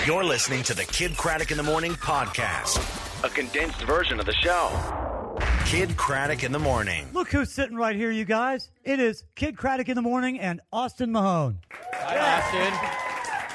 You're listening to the Kid Craddock in the Morning podcast, a condensed version of the show. Kid Craddock in the Morning. Look who's sitting right here, you guys. It is Kid Craddock in the Morning and Austin Mahone. Hi,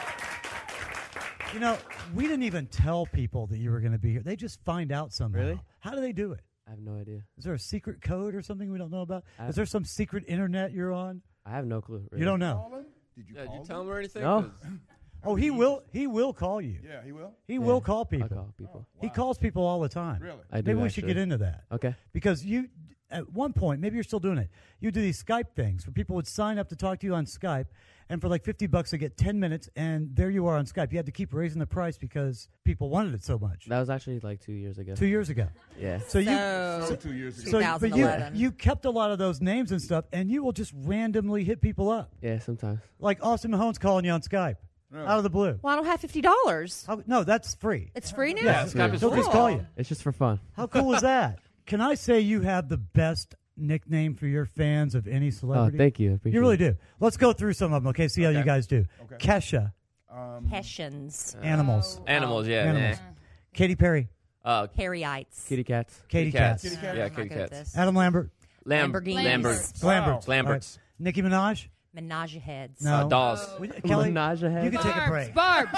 Austin. You know, we didn't even tell people that you were going to be here. They just find out somehow. Really? How do they do it? I have no idea. Is there a secret code or something we don't know about? Is there some secret internet you're on? I have no clue. Really. You don't know? Did you Did call you tell him? him or anything? No. 'Cause Oh, he will. He will call you. Yeah, he will. He will call I people. call people. He calls people all the time. Really? I do. Maybe we should actually. get into that. Okay. Because you, at one point, maybe you're still doing it. You do these Skype things where people would sign up to talk to you on Skype, and for like $50 they get 10 minutes, and there you are on Skype. You had to keep raising the price because people wanted it so much. That was actually like 2 years ago. 2 years ago. Yeah. So you, So 2 years ago. but you 2011. you kept a lot of those names and stuff, and you will just randomly hit people up. Yeah. Sometimes. Like Austin Mahone's calling you on Skype Really? out of the blue. Well, I don't have $50. No, that's free. It's free now? Yeah, Skype is He'll just free. call you. It's just for fun. How cool is that? Can I say you have the best nickname for your fans of any Oh, celebrity? thank you. I appreciate You really it. do. Let's go through some of them, okay? See how you guys do. Okay. Kesha, Hessians. animals. animals, yeah. Animals. Katy Perry, Harryites. Kitty cats. Katy Cats. Kitty cat. Yeah, I'm not kitty good at cats. this. Adam Lambert, Lamborghinis. Lamberts. Lamberts. Lamberts. All right. Nicki Minaj. Menage a heads. No. Dolls. Kelly, Menage a head. you can take a break. Barbs.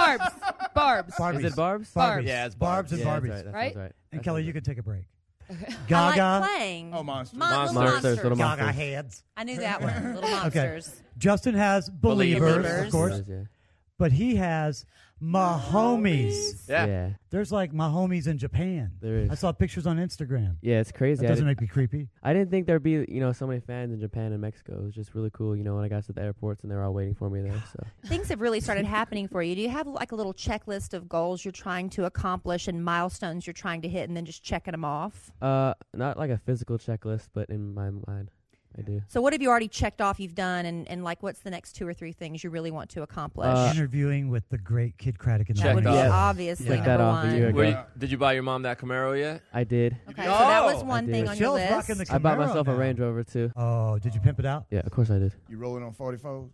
Barbies. Is it Barb's? Barbies. Yeah, it's Barbs and Yeah, Barbies. that's right. That Right? sounds right. And That Kelly, sounds you right. can take a break. I Gaga. like playing. Oh, Monsters. Little Monsters. Monsters. Little Gaga monsters. heads. I knew that one. Little Monsters. Justin has Believers, Believers. of course, Yeah. but he has Mahomies. Yeah. Yeah. There's like Mahomies in Japan. There is. I saw pictures on Instagram. Yeah. It's crazy. That I doesn't didn't, make me creepy. I didn't think there'd be so many fans in Japan and Mexico. It was just really cool. When I got to the airports and they were all waiting for me there. So Things have really started happening for you. Do you have like a little checklist of goals you're trying to accomplish and milestones you're trying to hit and then just checking them off? not like a physical checklist, but in my mind, I do. So what have you already checked off you've done and like what's the next 2 or 3 things you really want to accomplish? Interviewing with the great Kid Craddock in the that would be morning. off. obviously Check number that off a one. year ago. Did you buy your mom that Camaro yet? I did. Okay, so that was Oh. one I thing did. on your Michelle's rocking list. the I bought Camaro myself now. a Range Rover too. Oh, did you pimp it out? Yeah, of course I did. You rolling on 44s?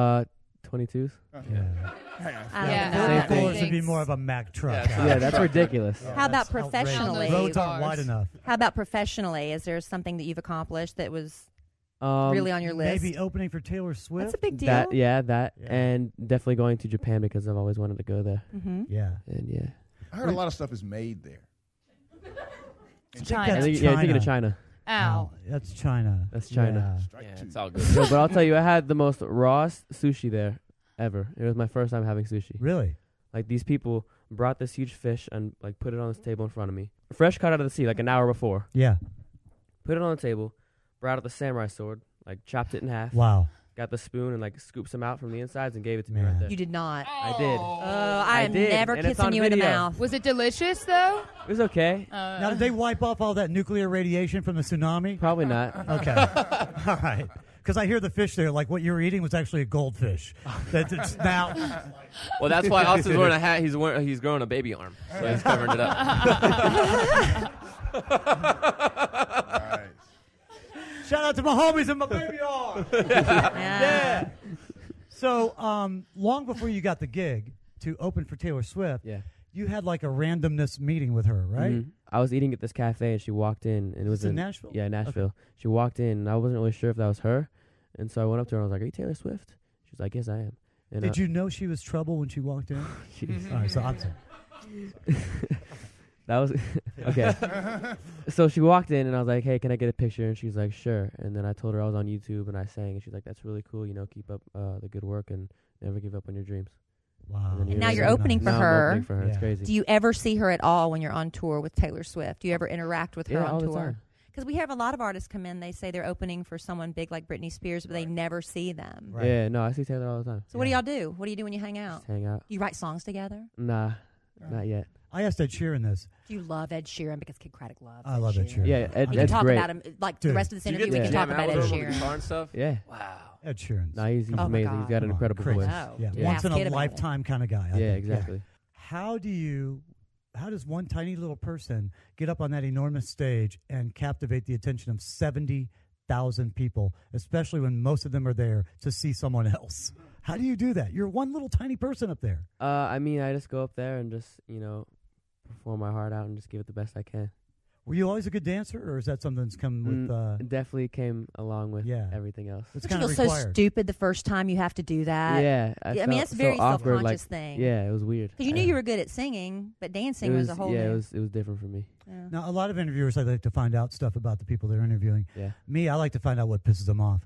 22s. Yeah. Yeah. Same thing. It should be more of a Mack truck. Yeah, huh? Yeah, that's ridiculous. How about That's professionally? outrageous. Roads aren't wide enough. How about professionally? Is there something that you've accomplished that was Um, really on your list? Maybe opening for Taylor Swift. That's a big deal. that, Yeah. and definitely going to Japan because I've always wanted to go there. Mm-hmm. Yeah. And yeah, I heard a lot of stuff is made there. China. That's you're thinking of China. Ow. That's China. That's China. Strike Yeah, two. it's all good. No, but I'll tell you, I had the most rawest sushi there ever. It was my first time having sushi. Really? Like these people brought this huge fish and like put it on this table in front of me, fresh cut out of the sea, like an hour before. Yeah. Put it on the table, brought out the samurai sword, like chopped it in half. Wow. Got the spoon and like scooped some out from the insides and gave it to me Man. right there. You did not. I did. Oh, I am did, never and it's kissing on you in the video. mouth. Was it delicious though? It was okay. Now, did they wipe off all that nuclear radiation from the tsunami? Probably not. Okay. All right. Because I hear the fish there, like what you were eating was actually a goldfish. That's it's now. Well, that's why Austin's wearing a hat. He's growing a baby arm, so he's covering it up. Nice. Shout out to my homies and my baby arm. Yeah. So, long before you got the gig to open for Taylor Swift, Yeah. you had like a randomness meeting with her, right? Mhm. I was eating at this cafe and she walked in and it was It's in Nashville? Yeah, Nashville. She walked in and I wasn't really sure if that was her, and so I went up to her and I was like, "Are you Taylor Swift?" She was like, "Yes, I am." And Did you know she was trouble when she walked in? Jeez. All right, so I'm sorry. That was okay. So she walked in and I was like, "Hey, can I get a picture?" And she's like, "Sure." And then I told her I was on YouTube and I sang and she's like, "That's really cool. Keep up the good work and never give up on your dreams." Wow. And then now really you're so opening nice. for Now her. I'm opening for her. It's Yeah. crazy. Do you ever see her at all when you're on tour with Taylor Swift? Do you ever interact with her Yeah, on all the tour? time. Because we have a lot of artists come in, they say they're opening for someone big like Britney Spears, but they never see them. Right. Yeah, no, I see Taylor all the time. So what do y'all do? What do you do when you hang out? Just hang out. Do you write songs together? Nah, not yet. I asked Ed Sheeran this. Do you love Ed Sheeran? Because Kid Craddock loves I love Ed Sheeran. Yeah, Ed, We can Ed's talk great. about him. Like Dude. the rest of this Do you interview, get we to can talk jam about out Ed with her with Sheeran. guitar and stuff? Yeah. Wow. Ed Sheeran's. Nah, he's Oh my amazing. God. He's got an Come on, incredible crazy. voice. Oh, Yeah, you once ask in Kid a about it. lifetime kind of guy. I Yeah, think. exactly. How does one tiny little person get up on that enormous stage and captivate the attention of 70,000 people, especially when most of them are there to see someone else? How do you do that? You're one little tiny person up there. I mean, I just go up there and just perform my heart out and just give it the best I can. Were you always a good dancer, or is that something that's come with? It definitely came along with everything else. It's Don't kind you of feel required. so stupid the first time you have to do that? Yeah, I mean, felt that's a very so awkward, self-conscious thing. Yeah, it was weird. Because you knew you were good at singing, but dancing It was a whole yeah, new. it was different for me. Yeah. Now, a lot of interviewers, I like to find out stuff about the people they're interviewing. Yeah. Me, I like to find out what pisses them off.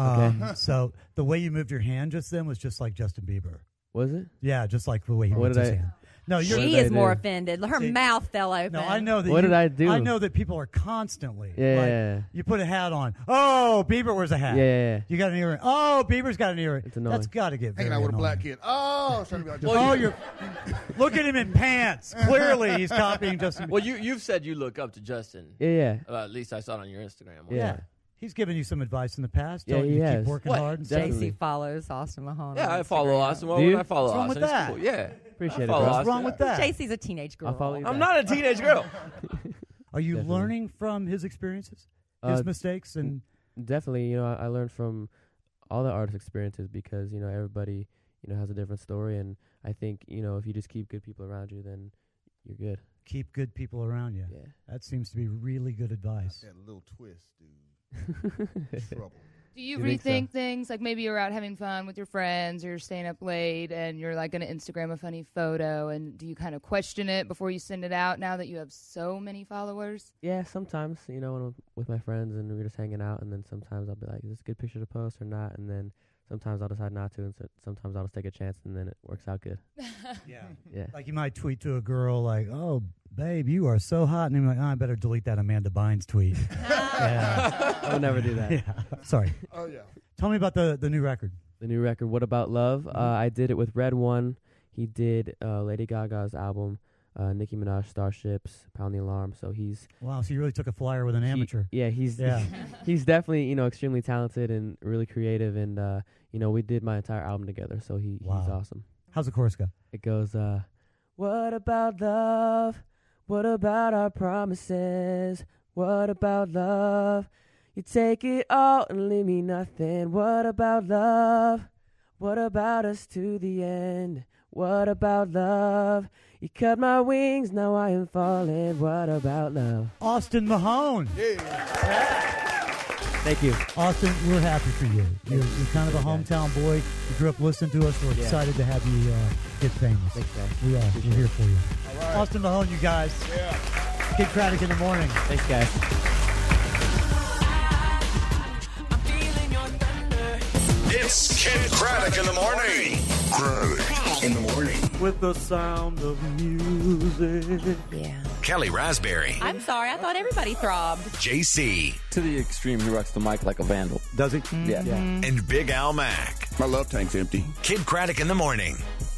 So the way you moved your hand just then was just like Justin Bieber. Was it? Yeah, just like the way he What moved did his I- hand. No, you're. She did I is more do? offended. Her See, mouth fell open. No, I know that. What did I do? I know that people are constantly. Yeah. Like, you put a hat on. Oh, Bieber wears a hat. Yeah. You got an earring. Oh, Bieber's got an earring. It's annoying. That's got to get very Hanging out with a black annoying. kid. Oh, trying to be like Oh, you're. Look at him in pants. Clearly, he's copying Justin. Well, you've said you look up to Justin. Yeah. At least I saw it on your Instagram. Yeah. He's given you some advice in the past. Yeah, telling he you to has. keep working What? hard. And stuff. Definitely. JC follows Austin Mahone. Yeah, on I follow Instagram. Austin. Why Do would you? I follow What's wrong Austin? with It's that? cool. Yeah. Appreciate it, follow bro. What's Austin. wrong with that? JC's a teenage girl. I'll follow you I'm back. not a teenage girl. Are you Definitely. learning from his experiences, his mistakes, and Definitely, I learned from all the artist experiences because, everybody, has a different story. And I think, if you just keep good people around you, then you're good. keep good people around you? Yeah. That seems to be really good advice. That little twist, dude. Trouble. Do you You think so? rethink things? Like maybe you're out having fun with your friends or you're staying up late and you're like going to Instagram a funny photo, and do you kind of question it before you send it out now that you have so many followers? Yeah, sometimes, when I'm with my friends and we're just hanging out, and then sometimes I'll be like, is this a good picture to post or not? And then sometimes I'll decide not to, and sometimes I'll just take a chance, and then it works out good. Yeah. Yeah. Like you might tweet to a girl like, "Oh, babe, you are so hot," and you're like, "Oh, I better delete that Amanda Bynes tweet." Yeah. I would never do that. Yeah. Sorry. Oh, yeah. Tell me about the new record. The new record, What About Love? I did it with Red One. He did Lady Gaga's album, Nicki Minaj, Starships, Pound the Alarm. So he's Wow, so you really took a flyer with an amateur. he's Yeah. he's definitely extremely talented and really creative. And we did my entire album together. So he's Wow. awesome. How's the chorus go? It goes, what about love? What about our promises? What about love? You take it all and leave me nothing. What about love? What about us to the end? What about love? You cut my wings, now I am falling. What about love? Austin Mahone. Thank you. Austin, we're happy for you. You're kind of a hometown boy. You grew up listening to us. We're Yeah. excited to have you get famous. Thanks, guys. We are. Appreciate We're here it. for you. Austin Mahone, you guys. Yeah. Kid Craddock in the morning. Thanks, guys. It's Kid Craddock in the morning. Craddock in the morning. With the sound of music. Yeah. Kelly Raspberry, I'm sorry. I thought everybody throbbed. JC, To the extreme, he rocks the mic like a vandal. Does he? Yeah. and Big Al Mack. My love tank's empty. Kid Craddock in the morning.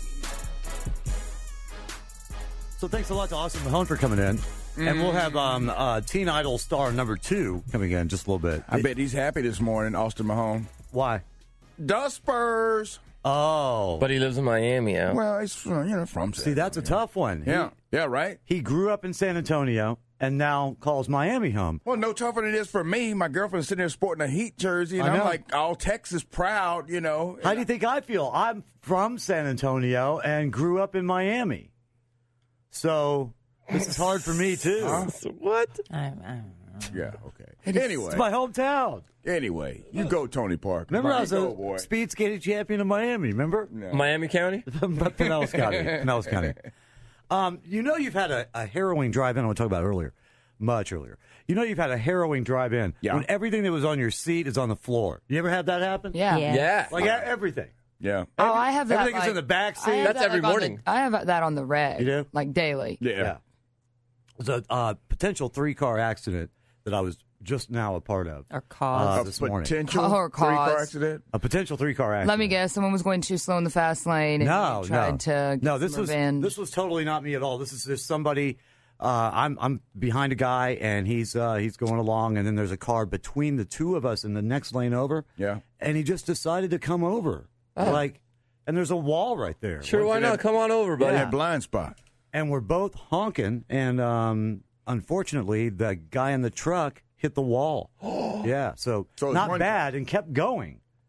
So thanks a lot to Austin Mahone for coming in. And we'll have Teen Idol star number 2 coming in just a little bit. I bet he's happy this morning, Austin Mahone. Why? The Spurs. Oh. But he lives in Miami, yeah. Well, he's from See, that's a tough one. Yeah. Yeah, right? He grew up in San Antonio and now calls Miami home. Well, no tougher than it is for me. My girlfriend's sitting there sporting a Heat jersey, and I I'm know. like all Texas proud, How do you think I feel? I'm from San Antonio and grew up in Miami. So this is hard for me, too. What? Yeah, okay. Anyway, It's my hometown. you go, Tony Park. Remember I was go, a boy. speed skating champion in Miami, remember? No. Miami County? Pinellas County. Pinellas County. You've had a harrowing drive-in I want to talk about much earlier. You've had a harrowing drive-in Yeah. when everything that was on your seat is on the floor. You ever had that happen? Yeah. Yeah. Like everything. Yeah. Oh, I have that. Everything is in the back I seat. have That's that, every on the- morning. I have that on the reg. You do? Like daily. Yeah. There's a potential 3-car accident that I was just now a part of. Or cause. This morning. Potential Or three-car cause. accident. A potential 3-car accident. Let me guess. Someone was going too slow in the fast lane and No, you tried no. to get No, this some was revenge. this was totally not me at all. This is just somebody. I'm behind a guy and he's going along, and then there's a car between the two of us in the next lane over. Yeah. And he just decided to come over, and there's a wall right there. Sure, why not? Come on over, buddy. That blind spot. And we're both honking, and unfortunately, the guy in the truck hit the wall. Yeah, so So it's not one- bad, and kept going.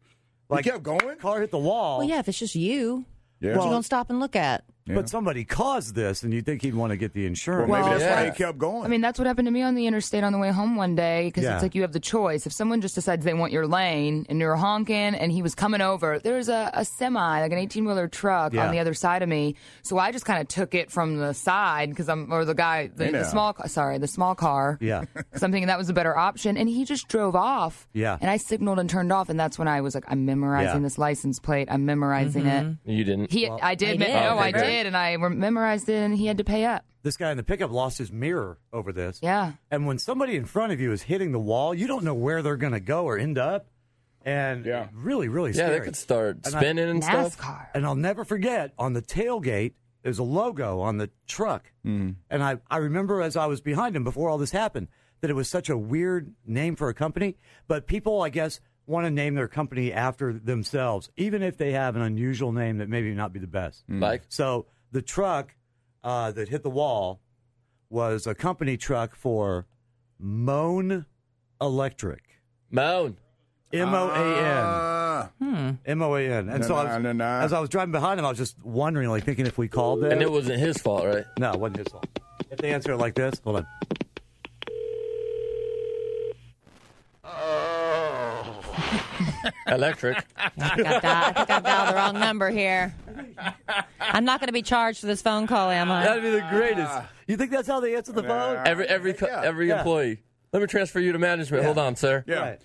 Like, kept going? Car hit the wall. Well, yeah, if it's just you, Yeah. what you gonna stop and look at? But somebody caused this, and you'd think he'd want to get the insurance. Well, maybe Well, that's why yeah. he kept going. I mean, that's what happened to me on the interstate on the way home one day because Yeah. it's like you have the choice. If someone just decides they want your lane and you're honking and he was coming over, there's a semi, like an 18-wheeler truck Yeah. on the other side of me. So I just kind of took it from the side because the small car. Yeah. Because I'm thinking that was a better option. And he just drove off. Yeah. And I signaled and turned off. And that's when I was like, I'm memorizing Yeah. this license plate. I'm memorizing it. You didn't. I did. did. No, I Okay, great. did. And I memorized it and he had to pay up. This guy in the pickup lost his mirror over this. Yeah. And when somebody in front of you is hitting the wall, you don't know where they're going to go or end up. And Yeah. really, really Yeah, scary. they could start And spinning and stuff. NASCAR. And I'll never forget, on the tailgate, there's a logo on the truck. And I remember as I was behind him before all this happened, that it was such a weird name for a company. But people, I guess, want to name their company after themselves, even if they have an unusual name that maybe not be the best. Like, So the truck that hit the wall was a company truck for Moan Electric. Moan. M-O-A-N. M-O-A-n. And so as I was driving behind him, I was just wondering, like thinking if we called them. And it wasn't his fault, right? No, it wasn't his fault. If they answer it like this, hold on. Electric. I think I've dialed the wrong number here. I'm not going to be charged for this phone call, am I? That'd be the greatest. You think that's how they answer the phone? Every Yeah. employee. Let me transfer you to management. Hold on, sir. Yeah. Right.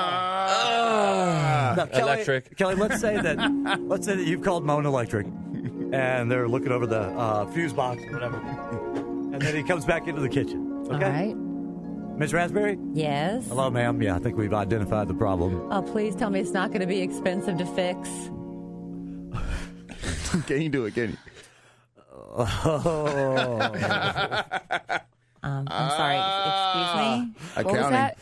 Now, Electric. Kelly, let's say that you've called Moan Electric, and they're looking over the fuse box or whatever, and then he comes back into the kitchen. Okay, All right. Ms. Raspberry. Yes. Hello, ma'am. Yeah, I think we've identified the problem. Oh, please tell me it's not going to be expensive to fix. Can you do it? Can you? I'm sorry. Excuse me. What was that?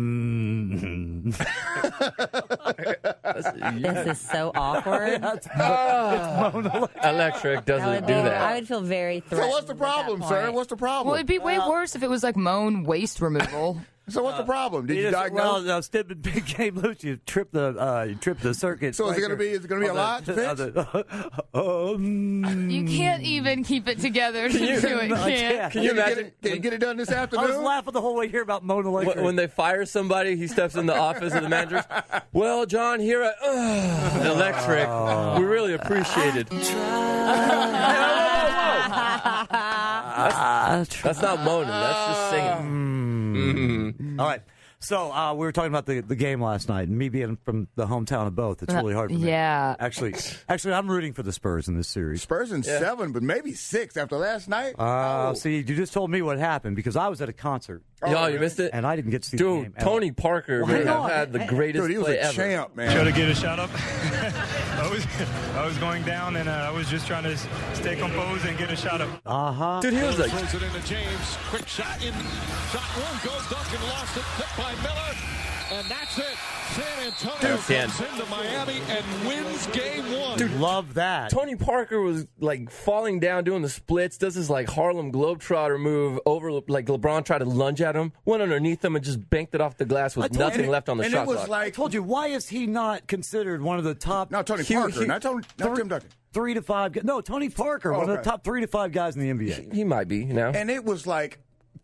This is so awkward. Electric That doesn't would do be, I that. would feel very threatened. So what's the problem, at that sir? point. What's the problem? Well, it'd be way worse if it was like Moan waste removal. So what's the problem? Did you Well, diagnose? no, Stibman Big Game Loose, you tripped the circuit. So is it gonna be a lot to fix? You can't even keep it together to do it, I can't. can't. Can you Can imagine you get it done this I was afternoon? laughing the whole way here about Moan Electric. when they fire somebody, he steps in the office of the managers. Well, John, here at Electric, we really appreciate it. That's not moaning. That's just singing. All right. So we were talking about the game last night, and me being from the hometown of both, it's really hard for me. Yeah. Actually, I'm rooting for the Spurs in this series. Spurs in 7, but maybe 6 after last night. See, you just told me what happened because I was at a concert Yo, you missed it? and I didn't get to see the Dude, game. at all. Tony Parker Why may not? have had the greatest Dude, he was play a ever. champ, man. Try to get a shot up. I was going down, and I was just trying to stay composed and get a shot up. Dude, he was like, Throws it into James. Quick shot in. Shot one goes. Duncan lost it. Hit by Miller. And that's it. San Antonio comes into Miami and wins game 1. Dude, love that. Tony Parker was like falling down, doing the splits, does this like Harlem Globetrotter move over, like LeBron tried to lunge at him, went underneath him and just banked it off the glass with nothing left on the and shot it was clock. I like, told you, why is he not considered one of the top? no, Tony Parker, not Tim Duncan. 3 to 5. No, Tony Parker, one of the top 3 to 5 guys in the NBA. He might be, you know. And it was like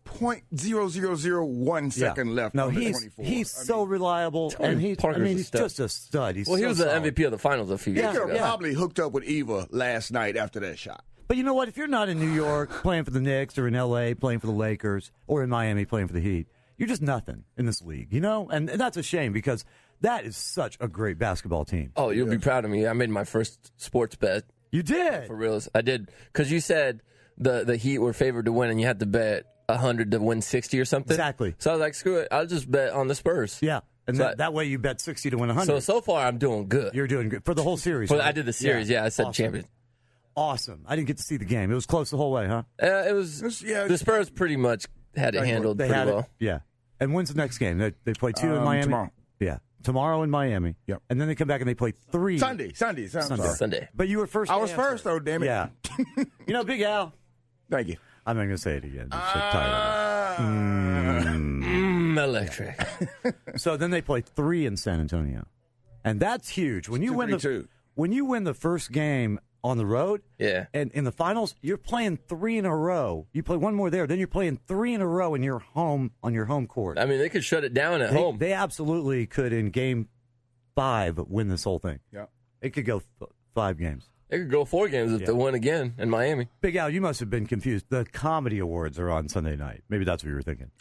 0.0001 second left. No, on the he's 24. he's so reliable, and he's Parker's a he's stud. just a stud. He's Well, he so was the solid. MVP of the finals a few He years could have ago. probably hooked up with Eva last night after that shot. But you know what? If you're not in New York playing for the Knicks or in L.A. playing for the Lakers or in Miami playing for the Heat, you're just nothing in this league, you know? And that's a shame because that is such a great basketball team. Oh, you'll be proud of me. I made my first sports bet. You did? For reals. I did. Because you said the Heat were favored to win and you had to bet 100 to win 60 or something. Exactly. So I was like, screw it. I'll just bet on the Spurs. Yeah. And So that way you bet 60 to win 100. So far, I'm doing good. You're doing good. For the whole series. Well, right? I did the series, yeah. I said Awesome. champion. Awesome. I didn't get to see the game. It was close the whole way, huh? It was. The Spurs pretty much had it handled They pretty had well. it. Yeah. And when's the next game? They play 2 in Miami? Tomorrow. Yeah. Tomorrow in Miami. Yep. And then they come back and they play 3. Sunday. Sunday. But you were first. I to was answer. first, though, damn it. Yeah. You know, Big Al. Thank you. I'm not going to say it again. I'm so tired of Electric. it. So then they play 3 in San Antonio. And that's huge. When you win the first game on the road, and in the finals, you're playing 3 in a row. You play one more there, then you're playing 3 in a row in your home on your home court. I mean, they could shut it down at home. They absolutely could in Game 5 win this whole thing. Yeah, it could go 5 games. They could go 4 games if they win again in Miami. Big Al, you must have been confused. The comedy awards are on Sunday night. Maybe that's what you were thinking.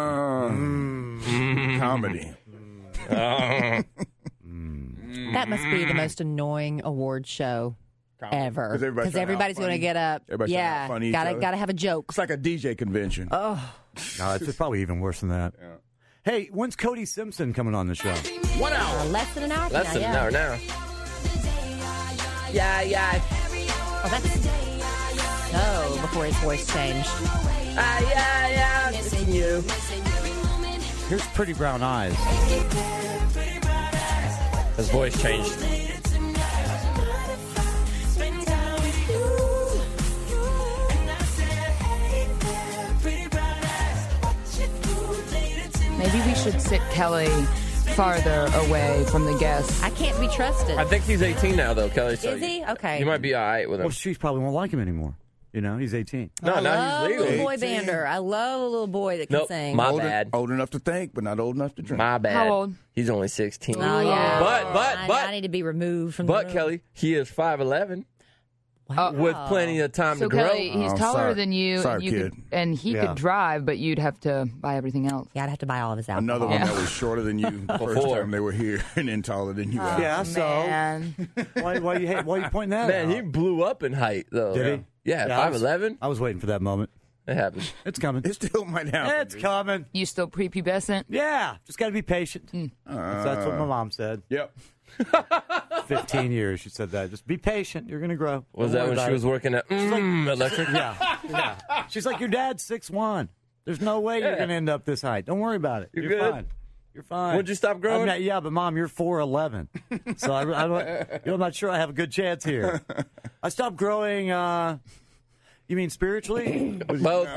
Comedy. That must be the most annoying award show ever. Because everybody's going to get up. Funny gotta have a joke. It's like a DJ convention. Oh. No, it's probably even worse than that. Yeah. Hey, when's Cody Simpson coming on the show? 1 hour. Less than an hour. Less than an hour now. Yeah. Oh, that's before his voice changed. Yeah. It's you. Here's Pretty Brown Eyes. His voice changed. Maybe we should sit Kelly farther away from the guests. I can't be trusted. I think he's 18 now, though, Kelly. So Is he? Okay. You might be all right with him. Well, she probably won't like him anymore. You know, he's 18. No, now he's legal. Little boy bander. I love a little boy that can sing. My bad. Old enough to think, but not old enough to drink. My bad. How old? He's only 16. Oh, yeah. But I need to be removed from the room. Kelly, he is 5'11". Wow. With plenty of time to grow. Kelly, he's taller than you. Sorry, you kid. And he could drive, but you'd have to buy everything else. Yeah, I'd have to buy all of his alcohol. Another one that was shorter than you the first time they were here, and then taller than you. Yeah, so why you pointing that out? Man, he blew up in height, though. Did he? Yeah, 5'11". I was waiting for that moment. It happens. It's coming. It still might happen. It's coming. You still prepubescent? Yeah, just got to be patient. That's what my mom said. Yep. 15 years she said that. Just be patient. You're going to grow. Was that when she was working at Electric? Yeah. She's like, your dad's 6'1". There's no way you're going to end up this height. Don't worry about it. You're You're good? fine. You're fine. Would you stop growing? But Mom, you're 4'11". So I'm not sure I have a good chance here. I stopped growing. You mean spiritually? Both.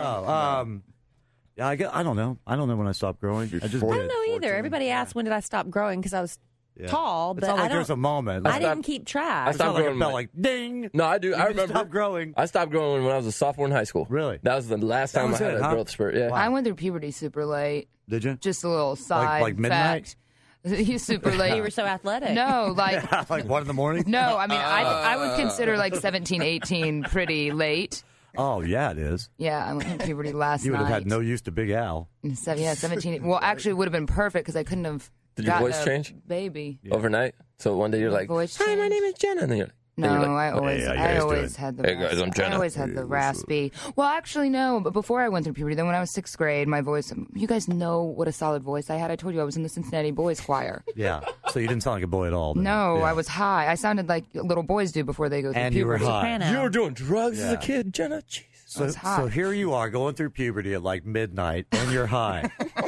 Yeah, I don't know. I don't know when I stopped growing. I just I don't know either. Everybody asks when did I stop growing because I was tall, but it's not like I don't. There's a moment. I didn't keep track. I stopped growing. Like ding. No, I do. I remember. Stopped growing. I stopped growing when I was a sophomore in high school. Really? That was the last time I had a growth spurt. Yeah. I went through puberty super late. Did you? Just a little side like midnight? fact. He's super late. You were so athletic. No, like like 1 in the morning. No, I mean I would consider like 17, 18 pretty late. Oh yeah, it is. Yeah, I went through puberty last night. You would have had no use to Big Al. So, yeah, 17. Well, actually, it would have been perfect because I couldn't have. Did your voice change? Baby. Overnight? So one day you're like, "Hi, my name is Jenna." And then you're like, No, like, I always had the. Hey guys, I'm Jenna. I always had the raspy. Well, actually, no. But before I went through puberty, then when I was 6th grade, my voice. You guys know what a solid voice I had. I told you I was in the Cincinnati Boys Choir. Yeah, so you didn't sound like a boy at all. Then. No, Yeah. I was high. I sounded like little boys do before they go through And you were puberty. high. You were doing drugs as a kid, Jenna. Jeez. So here you are going through puberty at like midnight, and you're high.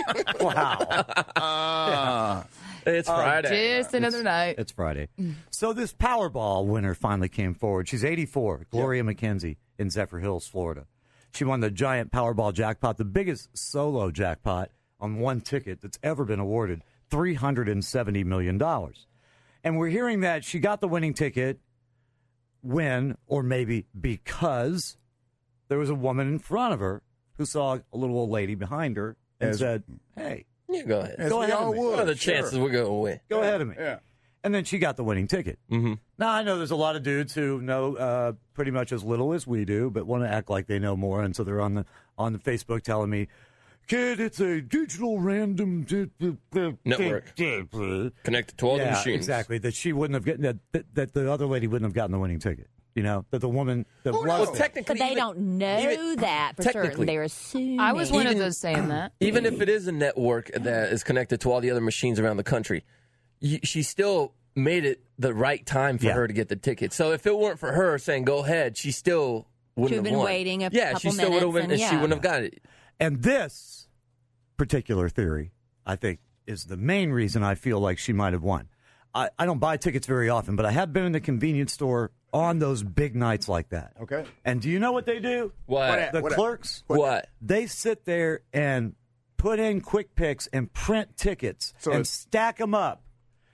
Wow. It's Friday. Just another night. It's Friday. So this Powerball winner finally came forward. She's 84, Gloria McKenzie in Zephyr Hills, Florida. She won the giant Powerball jackpot, the biggest solo jackpot on one ticket that's ever been awarded, $370 million. And we're hearing that she got the winning ticket when, or maybe because, there was a woman in front of her who saw a little old lady behind her and said, hey, Yeah, go ahead. Go ahead of me. What are the chances we're going to win? Go ahead of me. Yeah. And then she got the winning ticket. Mm-hmm. Now, I know there's a lot of dudes who know pretty much as little as we do, but want to act like they know more. And so they're on the Facebook telling me, kid, it's a digital random network connected to all the machines. Exactly. That she wouldn't have gotten that the other lady wouldn't have gotten the winning ticket. You know, that the woman that well, technically, but they don't know that for certain. They're assuming. I was one of those saying that. Even if it is a network that is connected to all the other machines around the country, she still made it the right time for her to get the ticket. So if it weren't for her saying "go ahead," she still wouldn't have been won. waiting a yeah, couple she still would have won, and she wouldn't have got it. And this particular theory, I think, is the main reason I feel like she might have won. I don't buy tickets very often, but I have been in the convenience store on those big nights like that. Okay. And do you know what they do? What? The clerks? What? They sit there and put in quick picks and print tickets and stack them up.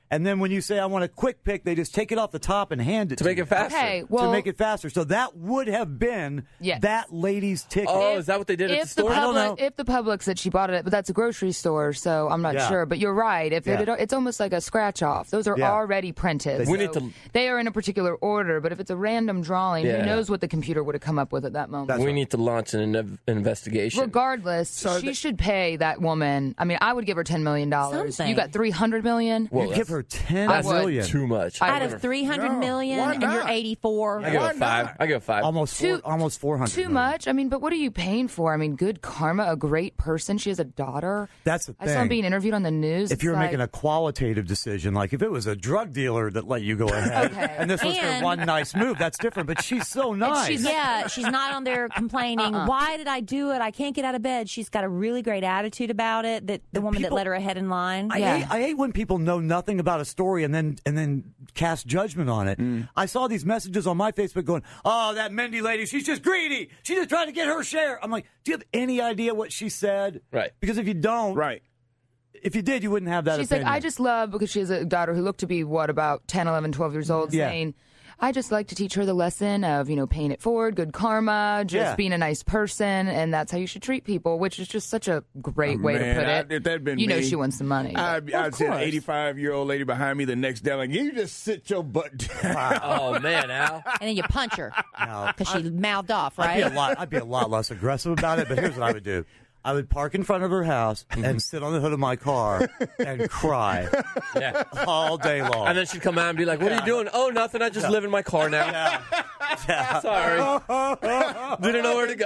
And then when you say, I want a quick pick, they just take it off the top and hand it to make you. it faster. Okay, To well, make it faster. So that would have been that lady's ticket. Oh, is that what they did at the store? I don't know. If the Publix said she bought it, but that's a grocery store, so I'm not sure. But you're right. If it's almost like a scratch off. Those are already printed. They are in a particular order. But if it's a random drawing, who knows what the computer would have come up with at that moment? We need to launch an investigation. Regardless, she should pay that woman. I mean, I would give her $10 million. You got $300 million. Well, you give her $10 million. Too much. Out of $300 million, and you're 84. I give her 5. I give her 5. Almost 400. Too much. I mean, but what are you paying for? I mean, good karma, a great person. She has a daughter. That's the thing. I saw him being interviewed on the news. If you're making a qualitative decision, like if it was a drug dealer that let you go ahead, and this was her one nice move, that's different. But she's so nice. She's not on there complaining. Why did I do it? I can't get out of bed. She's got a really great attitude about it. That the woman that let her ahead in line. I hate when people know nothing about a story and then cast judgment on it. I saw these messages on my Facebook going, "Oh, that Mindy lady, she's just greedy. She's just trying to get her share." I'm like, do you have any idea what she said? Right. Because if you don't, if you did, you wouldn't have that She's opinion. like, I just love, because she has a daughter who looked to be, about 10, 11, 12 years old, saying, I just like to teach her the lesson of, paying it forward, good karma, just being a nice person, and that's how you should treat people, which is just such a great way to put it. If that'd been know me, she wants some money. I'd see an 85-year-old lady behind me the next day, like, you just sit your butt down. Oh, man, Al. And then you punch her because she mouthed off, right? I'd be a lot less aggressive about it, but here's what I would do. I would park in front of her house and sit on the hood of my car and cry all day long. And then she'd come out and be like, what are you doing? Oh, nothing. I just live in my car now. Sorry. Didn't know where to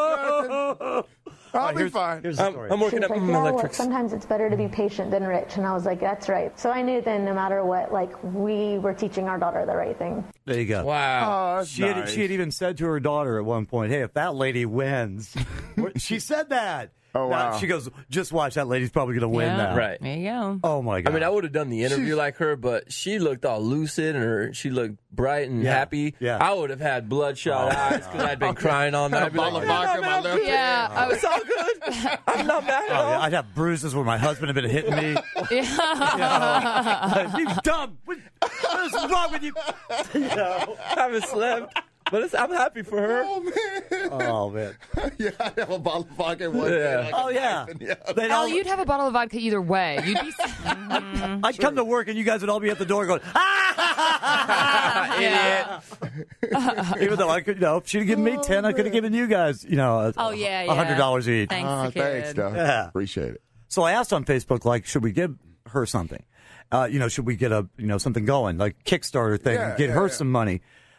go. I'll be fine. Here's the story. I'm working up my electrics. Sometimes it's better to be patient than rich. And I was like, that's right. So I knew then no matter what, we were teaching our daughter the right thing. There you go. Wow. She had even said to her daughter at one point, hey, if that lady wins, she said that. Oh, wow. Now, she goes, just watch, that lady's probably going to win now. Right. There you go. Oh, my God. I mean, I would have done the interview like her, but she looked all lucid and she looked bright and happy. Yeah. I would have had bloodshot eyes because I'd been crying all night. I'd be like, I was all good. I'm not mad at all. I'd have bruises where my husband had been hitting me. You dumb. What is wrong with you? I haven't slept. But I'm happy for her. Oh, man. Yeah, I have a bottle of vodka. Oh, yeah. Al, you'd have a bottle of vodka either way. You'd be. I'd come to work and you guys would all be at the door going, idiot. Even though I could, if she'd have given me 10, I could have given you guys, $100 each. Thanks, thanks, Doug. Yeah. Appreciate it. So I asked on Facebook, should we give her something? Should we get something going, like Kickstarter thing, and get her some money?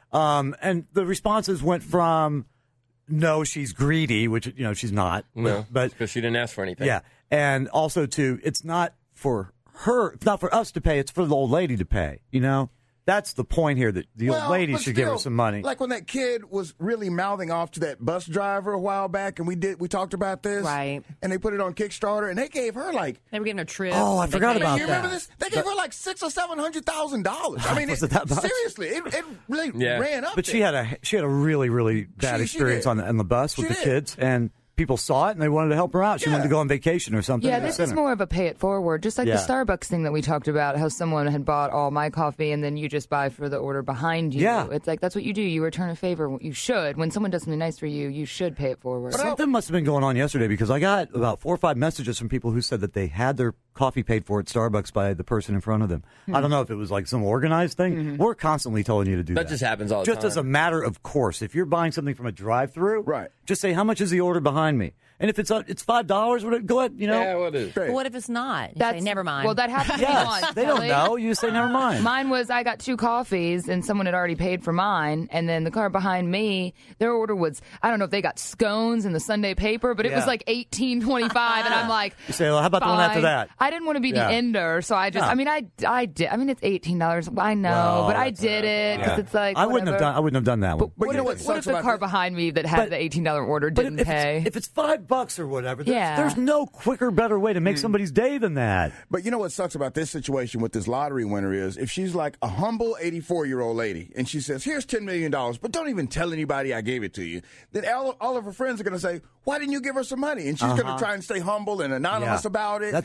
And the responses went from, no, she's greedy, which, she's not. No, but because she didn't ask for anything. Yeah. And also to, it's not for her, it's not for us to pay, it's for the old lady to pay, That's the point here, that the old lady should give her some money. Like when that kid was really mouthing off to that bus driver a while back, and we talked about this. Right. And they put it on Kickstarter, and they gave her They were giving her trips. Oh, I forgot about that. You remember this? They gave her $600,000 or $700,000. I mean, was it that much? Seriously, it really ran up. But she had a really, really bad experience on the bus with the kids, and people saw it and they wanted to help her out. She wanted to go on vacation or something. Yeah, this is more of a pay it forward, just like the Starbucks thing that we talked about, how someone had bought all my coffee and then you just buy for the order behind you. Yeah. It's like, that's what you do. You return a favor. You should. When someone does something nice for you, you should pay it forward. Something must have been going on yesterday, because I got about 4 or 5 messages from people who said that they had their coffee paid for at Starbucks by the person in front of them. I don't know if it was like some organized thing. We're constantly telling you to do that. That just happens all the time. Just as a matter of course. If you're buying something from a drive-thru, right, just say, how much is the order behind me? And if it's $5, go ahead, Yeah, well, it is. But what if it's not? You say, never mind. Well, that happens once. They don't know. You say, never mind. Mine was, I got 2 coffees, and someone had already paid for mine, and then the car behind me, their order was, I don't know if they got scones in the Sunday paper, but it was like $18.25, and I'm like, you say, well, how about the one after that? I didn't want to be the ender, so I just, I mean, I did. I mean, it's $18. I know, but I did it, because it's like, I wouldn't have done that one. But what if the car behind me that had the $18 order didn't pay? If it's $5 or whatever, there's no quicker, better way to make somebody's day than that. But you know what sucks about this situation with this lottery winner is, if she's like a humble 84-year-old lady and she says, here's $10 million, but don't even tell anybody I gave it to you, then all of her friends are going to say, why didn't you give her some money? And she's going to try and stay humble and anonymous about it. That's interesting,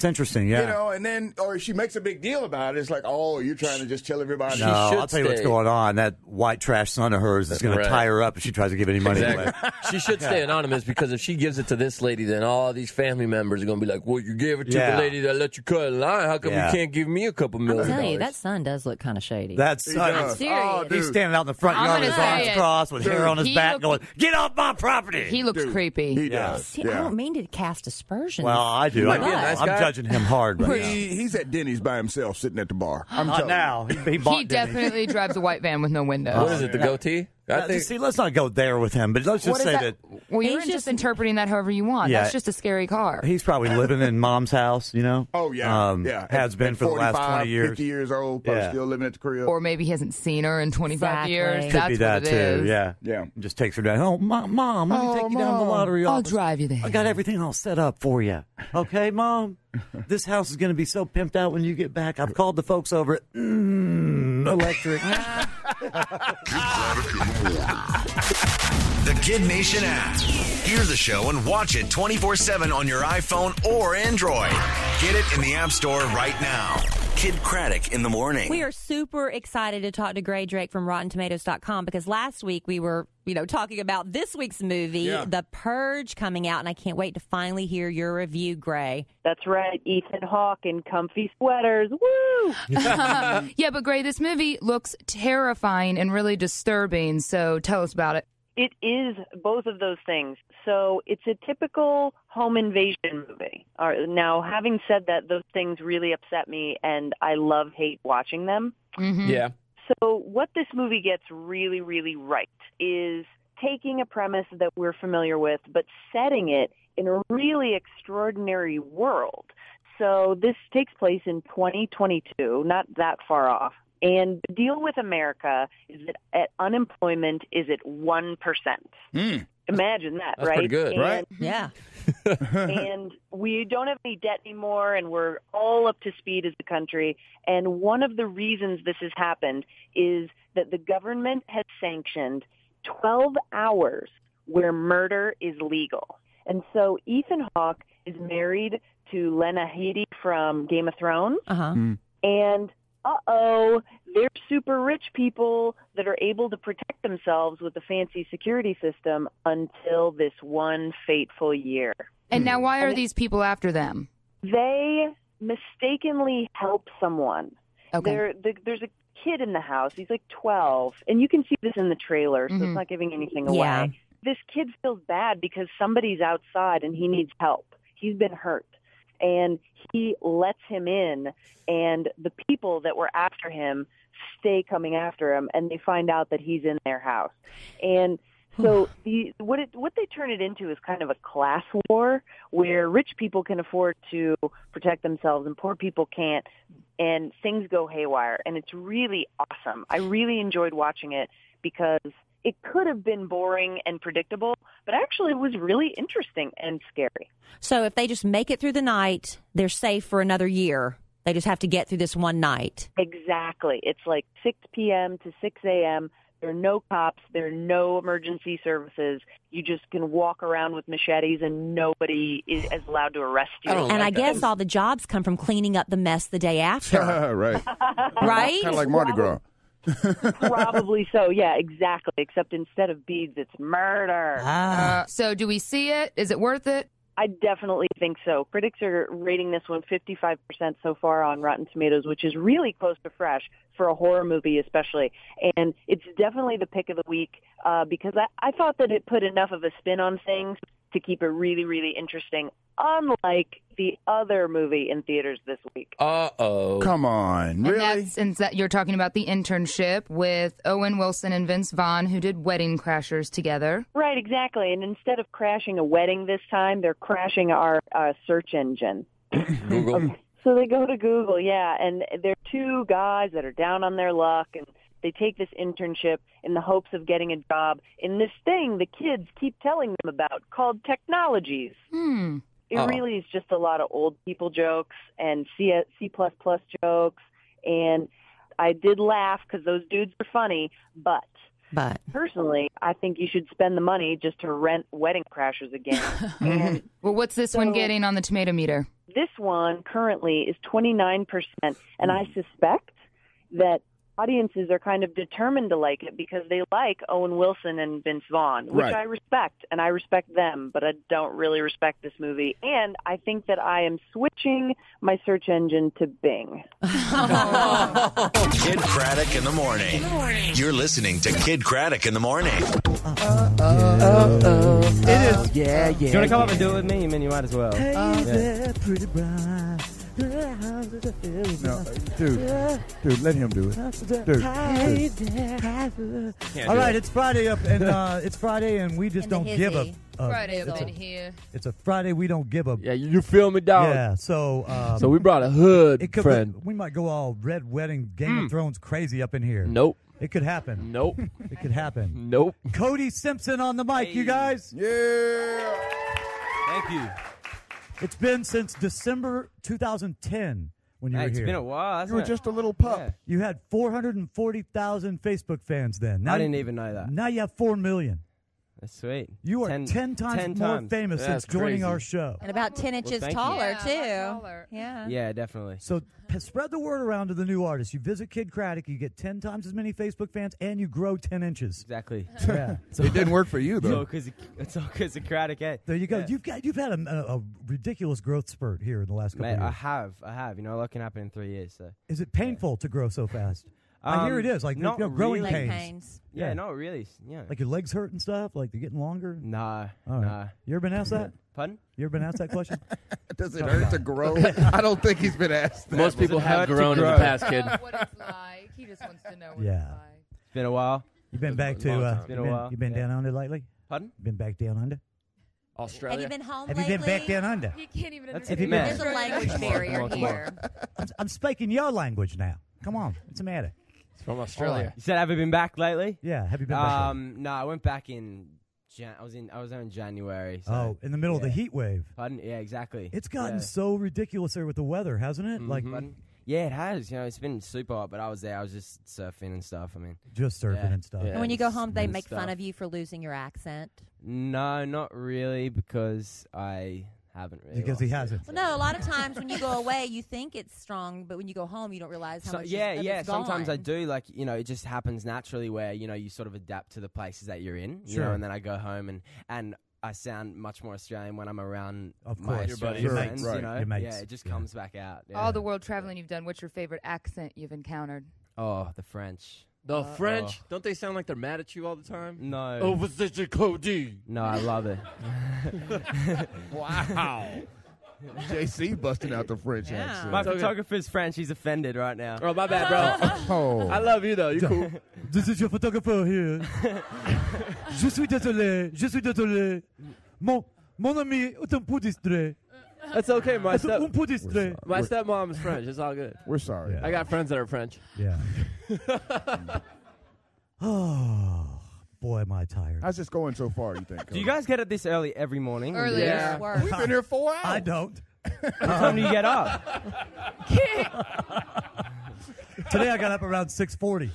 You know, and then, or she makes a big deal about it. It's like, oh, you're trying to just tell everybody. No, I'll tell you what's going on. That white trash son of hers is going to tie her up if she tries to give any money away. She should stay anonymous, because if she gives it to this lady, then all these family members are going to be like, well, you gave it to the lady that let you cut a line. How come you can't give me a couple $1 million? I'm telling you, that son does look kind of shady. That son, I'm serious. He's standing out in the front yard with his arms crossed, with hair on his back, going, "Get off my property!" He looks creepy. He does. See, I don't mean to cast aspersions. Well, I do. I'm judging him hard. Right now. He's at Denny's by himself, sitting at the bar. I'm Not telling now. you. He definitely drives a white van with no windows. What is it, the goatee? See, let's not go there with him, but let's just say that. Well, you're just interpreting that however you want. Yeah. That's just a scary car. He's probably living in mom's house, you know? Oh, yeah. Has been for the last 20 years. 50 years old, probably still living at the crib. Or maybe he hasn't seen her in 25 years. Could That's be that, what it too. is. Yeah. Just takes her down. Oh, Mom, let me take you down to the lottery I'll office. drive you there. I got everything all set up for you. Okay, Mom? This house is going to be so pimped out when you get back. I've called the folks over at Electric. The Kid Nation app. Hear the show and watch it 24/7 on your iPhone or Android. Get it in the App Store right now. Kid Craddock in the morning. We are super excited to talk to Gray Drake from RottenTomatoes.com, because last week we were, talking about this week's movie, The Purge, coming out, and I can't wait to finally hear your review, Gray. That's right, Ethan Hawke in comfy sweaters. Woo! Yeah, but Gray, this movie looks terrifying and really disturbing, so tell us about it. It is both of those things. So it's a typical home invasion movie. Now, having said that, those things really upset me, and I hate watching them. Mm-hmm. Yeah. So what this movie gets really, really right is taking a premise that we're familiar with, but setting it in a really extraordinary world. So this takes place in 2022, not that far off. And the deal with America is that unemployment is at 1%. Imagine that, That's right? pretty good, right? Yeah. And we don't have any debt anymore, and we're all up to speed as a country. And one of the reasons this has happened is that the government has sanctioned 12 hours where murder is legal. And so Ethan Hawke is married to Lena Headey from Game of Thrones. And they're super rich people that are able to protect themselves with a fancy security system until this one fateful year. And now why are these people after them? They mistakenly help someone. Okay. There's a kid in the house. He's like 12. And you can see this in the trailer, so it's not giving anything away. Yeah. This kid feels bad because somebody's outside and he needs help. He's been hurt. And he lets him in, and the people that were after him stay coming after him, and they find out that he's in their house. And so what they turn it into is kind of a class war, where rich people can afford to protect themselves and poor people can't, and things go haywire. And it's really awesome. I really enjoyed watching it because it could have been boring and predictable, but actually it was really interesting and scary. So if they just make it through the night, they're safe for another year. They just have to get through this one night. Exactly. It's like 6 p.m. to 6 a.m. There are no cops. There are no emergency services. You just can walk around with machetes and nobody is allowed to arrest you. And I guess all the jobs come from cleaning up the mess the day after. Right. Right? Kind of like Mardi Gras. Probably so. Yeah, exactly. Except instead of beads, it's murder. So do we see it? Is it worth it? I definitely think so. Critics are rating this one 55% so far on Rotten Tomatoes, which is really close to fresh for a horror movie especially. And it's definitely the pick of the week because I thought that it put enough of a spin on things to keep it really, really interesting, unlike the other movie in theaters this week. Come on, really? And that you're talking about The Internship with Owen Wilson and Vince Vaughn, who did Wedding Crashers together. Right, exactly. And instead of crashing a wedding this time, they're crashing our search engine. Google. So they go to Google, yeah, and they're two guys that are down on their luck, and they take this internship in the hopes of getting a job in this thing the kids keep telling them about called technologies. It really is just a lot of old people jokes and C++ jokes. And I did laugh because those dudes are funny, but But personally, I think you should spend the money just to rent Wedding Crashers again. And well, what's this one getting on the tomato meter? this one currently is 29%, and I suspect that audiences are kind of determined to like it because they like Owen Wilson and Vince Vaughn, which Right. I respect, and I respect them, but I don't really respect this movie. And I think that I am switching my search engine to Bing. Kid Craddock in the morning. You're listening to Kid Craddock in the morning. It is. Yeah. Do you want to come up and do it with me? I mean, you might as well. Hey, pretty bride. No, dude, let him do it. Dude. All right, it's Friday it's Friday, and we just don't give a. Friday up in here. It's a Friday. We don't give a. Yeah, you feel me, dog? Yeah, so so we brought a hood friend. We might go all Red Wedding, Game of Thrones crazy up in here. Nope. It could happen. Nope. It could happen. Nope. Cody Simpson on the mic, you guys. Yeah. Thank you. It's been since December 2010 when you were It's here. been a while. You were just a little pup. Yeah. You had 440,000 Facebook fans then. Now I didn't even know that. Now you have 4 million. That's sweet. You are 10 times more famous since That's joining crazy. our show. and about 10 inches thank you. taller, Yeah, too. a lot taller. Yeah. Yeah, definitely. So spread the word around to the new artists. You visit Kid Craddock, you get 10 times as many Facebook fans, and you grow 10 inches. Exactly. Yeah. It didn't work for you, though. It's all because of Craddock. There you go. Yeah. You've had a ridiculous growth spurt here in the last couple Mate, of I years. have. You know, a lot can happen in 3 years. So Is it painful to grow so fast? I hear it is. Like not growing really. Leg pains. pains. Yeah, Yeah. not really. Yeah. Like your legs hurt and stuff. Like they're getting longer. Nah. All right. Nah. You ever been asked that? Pardon? You ever been asked that question? Does it hurt to grow? I don't think he's been asked that. Most people have hurt to grown in the grow? past, kid. What it's like. He just wants to know what Yeah. it's like. It's been a while. You been back to? long time. It's been a while. You been Yeah. down under lately? Pardon? Been back down under? Australia. Have you been home Have lately? you been back down under? He can't even That's understand. Have you been- There's a language barrier Come on. here. I'm speaking your language now. Come on, what's the matter? It's from Australia. You said, have you been back lately? Yeah, have you been back? No, I went back in. I was there in January. So. Oh, in the middle of the heat wave. Pardon? Yeah, exactly. It's gotten Yeah. so ridiculous there with the weather, hasn't it? Like Pardon? Yeah, it has. You know, it's been super hot, but I was there. I was just surfing and stuff. I mean, just surfing Yeah. and stuff. Yeah. And when you go home, they and make fun stuff. of you for losing your accent. no, not really, because I haven't really. Because he lost it. hasn't. Well, no, a lot of times when you go away, you think it's strong, but when you go home, you don't realize how So, much yeah, of yeah. it's Sometimes I gone. do. Like, you know, it just happens naturally where, you know, you sort of adapt to the places that you're in. You Sure. know, and then I go home and I sound much more Australian when I'm around Of my course. Your buddies. Australian Your friends. mates. You Right. know, Your mates. yeah, it just Yeah. comes back out. Yeah. All the world traveling you've done, what's your favorite accent you've encountered? Oh, the French. The French, don't they sound like they're mad at you all the time? No. Oh, what's this, Cody? No, I love it. Wow. JC busting out the French Yeah. accent. My photographer's French. He's offended right now. Oh, my bad, bro. Oh. I love you, though. You cool. This is your photographer here. Je suis désolé. Mon ami est un peu distrait. That's okay. My Un peu distrait. stepmom is French. It's all good. We're sorry. Yeah. I got friends that are French. Yeah. Oh, boy, am I tired. How's this going so far, you think? Do you guys get up this early every morning? Early Yeah. as work. We've been here 4 hours. I don't. What time do you get up? Today I got up around 6:40.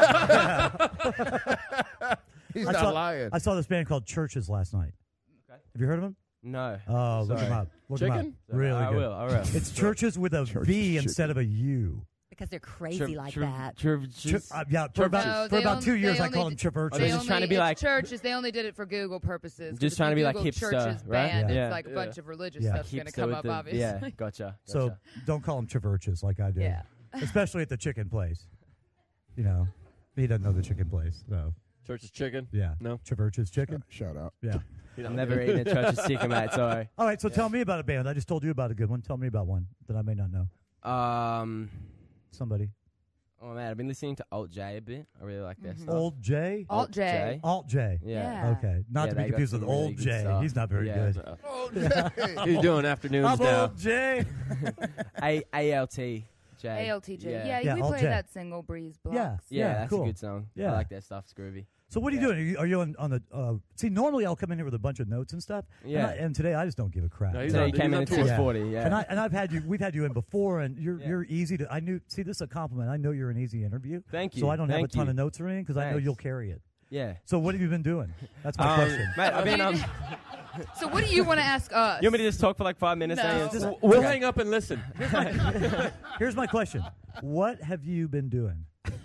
He's I not saw, lying. I saw this band called Churches last night. Okay. Have you heard of them? No. Oh, look Sorry. them up. Look them up. Chicken? Really I good. will. I will. It's Churches with a Churches V chicken. instead of a U. Because they're crazy like that. Yeah, for about 2 years I called them Are they Churches. just trying to be it's like- churches? They only did it for Google purposes. 'cause Just if trying you to be like Google hipster, churches right? band, Yeah. it's like a Yeah. bunch of religious Yeah. stuff's going to Hipster come with up, the- obviously. Yeah, gotcha. So don't call them Traverches like I did. Yeah. Especially at the chicken place. You know, he doesn't know the chicken place. So, Church's chicken? yeah. No. Traverches chicken. Shout out. Yeah. I've never eaten a church's chicken, mate. Sorry. All right, so tell me about a band. I just told you about a good one. Tell me about one that I may not know. Somebody. Oh man, I've been listening to Alt J a bit. I really like their stuff. Old J? Alt J. Alt J. Yeah. Okay. Not Yeah, to they be got confused some with really Old good J. stuff. He's not very Yeah. good. He's doing afternoons I'm now. Old J. ALTJ. ALTJ. Yeah. Yeah, Yeah, we Alt played J. that single Breeze Blocks. Yeah. Yeah, that's cool. a good song. Yeah. I like their stuff. It's groovy. So what are you doing? Are you on the? See, normally I'll come in here with a bunch of notes and stuff. Yeah. And today I just don't give a crap. No, he's So on- you came in at he's on tour. 6:40. Yeah. And I've had you. We've had you in before, and you're easy to. See, this is a compliment. I know you're an easy interview. Thank you. So I don't have a Thank ton you. of notes or anything because I know Thanks. you'll carry it. Yeah. So what have you been doing? That's my question. Mate, I've been So what do you want to ask us? You want me to just talk for like 5 minutes? No. We'll hang up and listen. Here's my question. What have you been doing?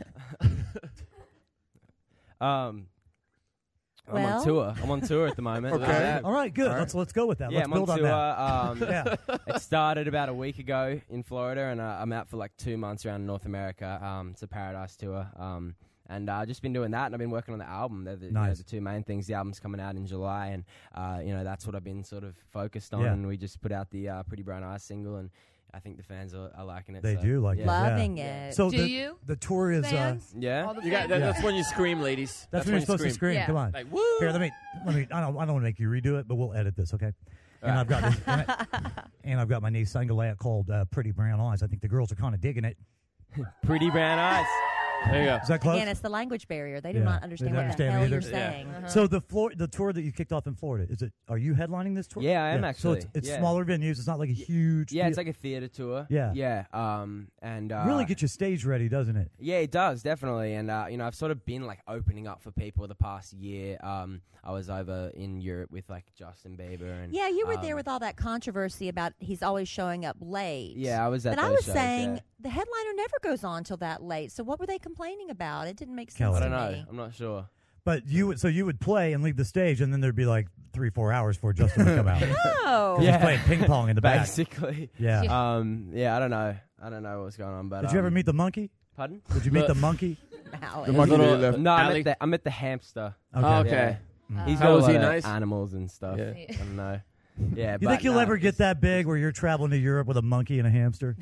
I'm on tour. I'm on tour at the moment. Okay. All right, good. Let's go with that. Yeah, Let's build I'm on on tour. It started about a week ago in Florida, and I'm out for like 2 months around North America. It's a Paradise tour. And I've just been doing that, and I've been working on the album. They're the two main things. The album's coming out in July, and that's what I've been sort of focused on. Yeah. And we just put out the Pretty Brown Eyes single, and I think the fans are liking it. They do like it. Loving it. So do you? The tour is yeah. That's when you scream, ladies. That's when you're supposed to scream. Yeah. Come on. Like, woo! Here, let me. I don't want to make you redo it, but we'll edit this, okay? And I've got and I've got my new single out called "Pretty Brown Eyes." I think the girls are kind of digging it. Pretty Brown Eyes. There you go. Is that close? Again, it's the language barrier. They do not understand what the understand hell either. you're saying. So the tour that you kicked off in Florida, are you headlining this tour? Yeah, I am actually. So it's smaller venues. It's not like a huge. Yeah, it's like a theater tour. Yeah. Yeah. And really get your stage ready, doesn't it? Yeah, it does, definitely. And, I've sort of been, like, opening up for people the past year. I was over in Europe with, like, Justin Bieber. And Yeah, you were there with all that controversy about he's always showing up late. Yeah, I was at But those I was shows, saying yeah. the headliner never goes on till that late. So what were they complaining about? It didn't make sense Kelly. I to don't know. me. I'm not sure. But you would play and leave the stage, and then there'd be like 3-4 hours before Justin would come out. No. He's playing ping pong in the back. Basically. Yeah. Yeah, I don't know. I don't know what's going on. But Did you ever meet the monkey? Pardon? Did you meet the monkey? The monkey that left. No, I met the hamster. Okay. Oh, okay. Yeah. He's How got was a lot he? of Nice? animals and stuff. Yeah. I don't know. Yeah, You think you'll ever get that big where you're traveling to Europe with a monkey and a hamster?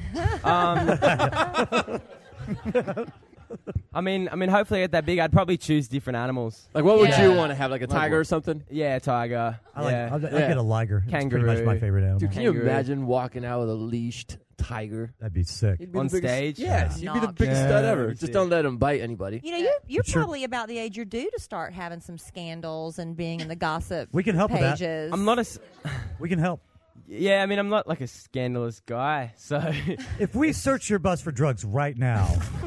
I mean, hopefully at that big, I'd probably choose different animals. Like, what would you want to have? Like a tiger or something? Yeah, tiger. I yeah. get a liger. Kangaroo. It's pretty much my favorite animal. Dude, can you imagine walking out with a leashed tiger? That'd be sick. You'd be On the biggest- stage? Yes, you'd be the Not biggest good. stud ever. Yeah. Just don't let him bite anybody. You know, you're Sure. probably about the age you're due to start having some scandals and being in the gossip We can help with that. pages. I'm not We can help. Yeah, I mean, I'm not like a scandalous guy, so. If we search your bus for drugs right now.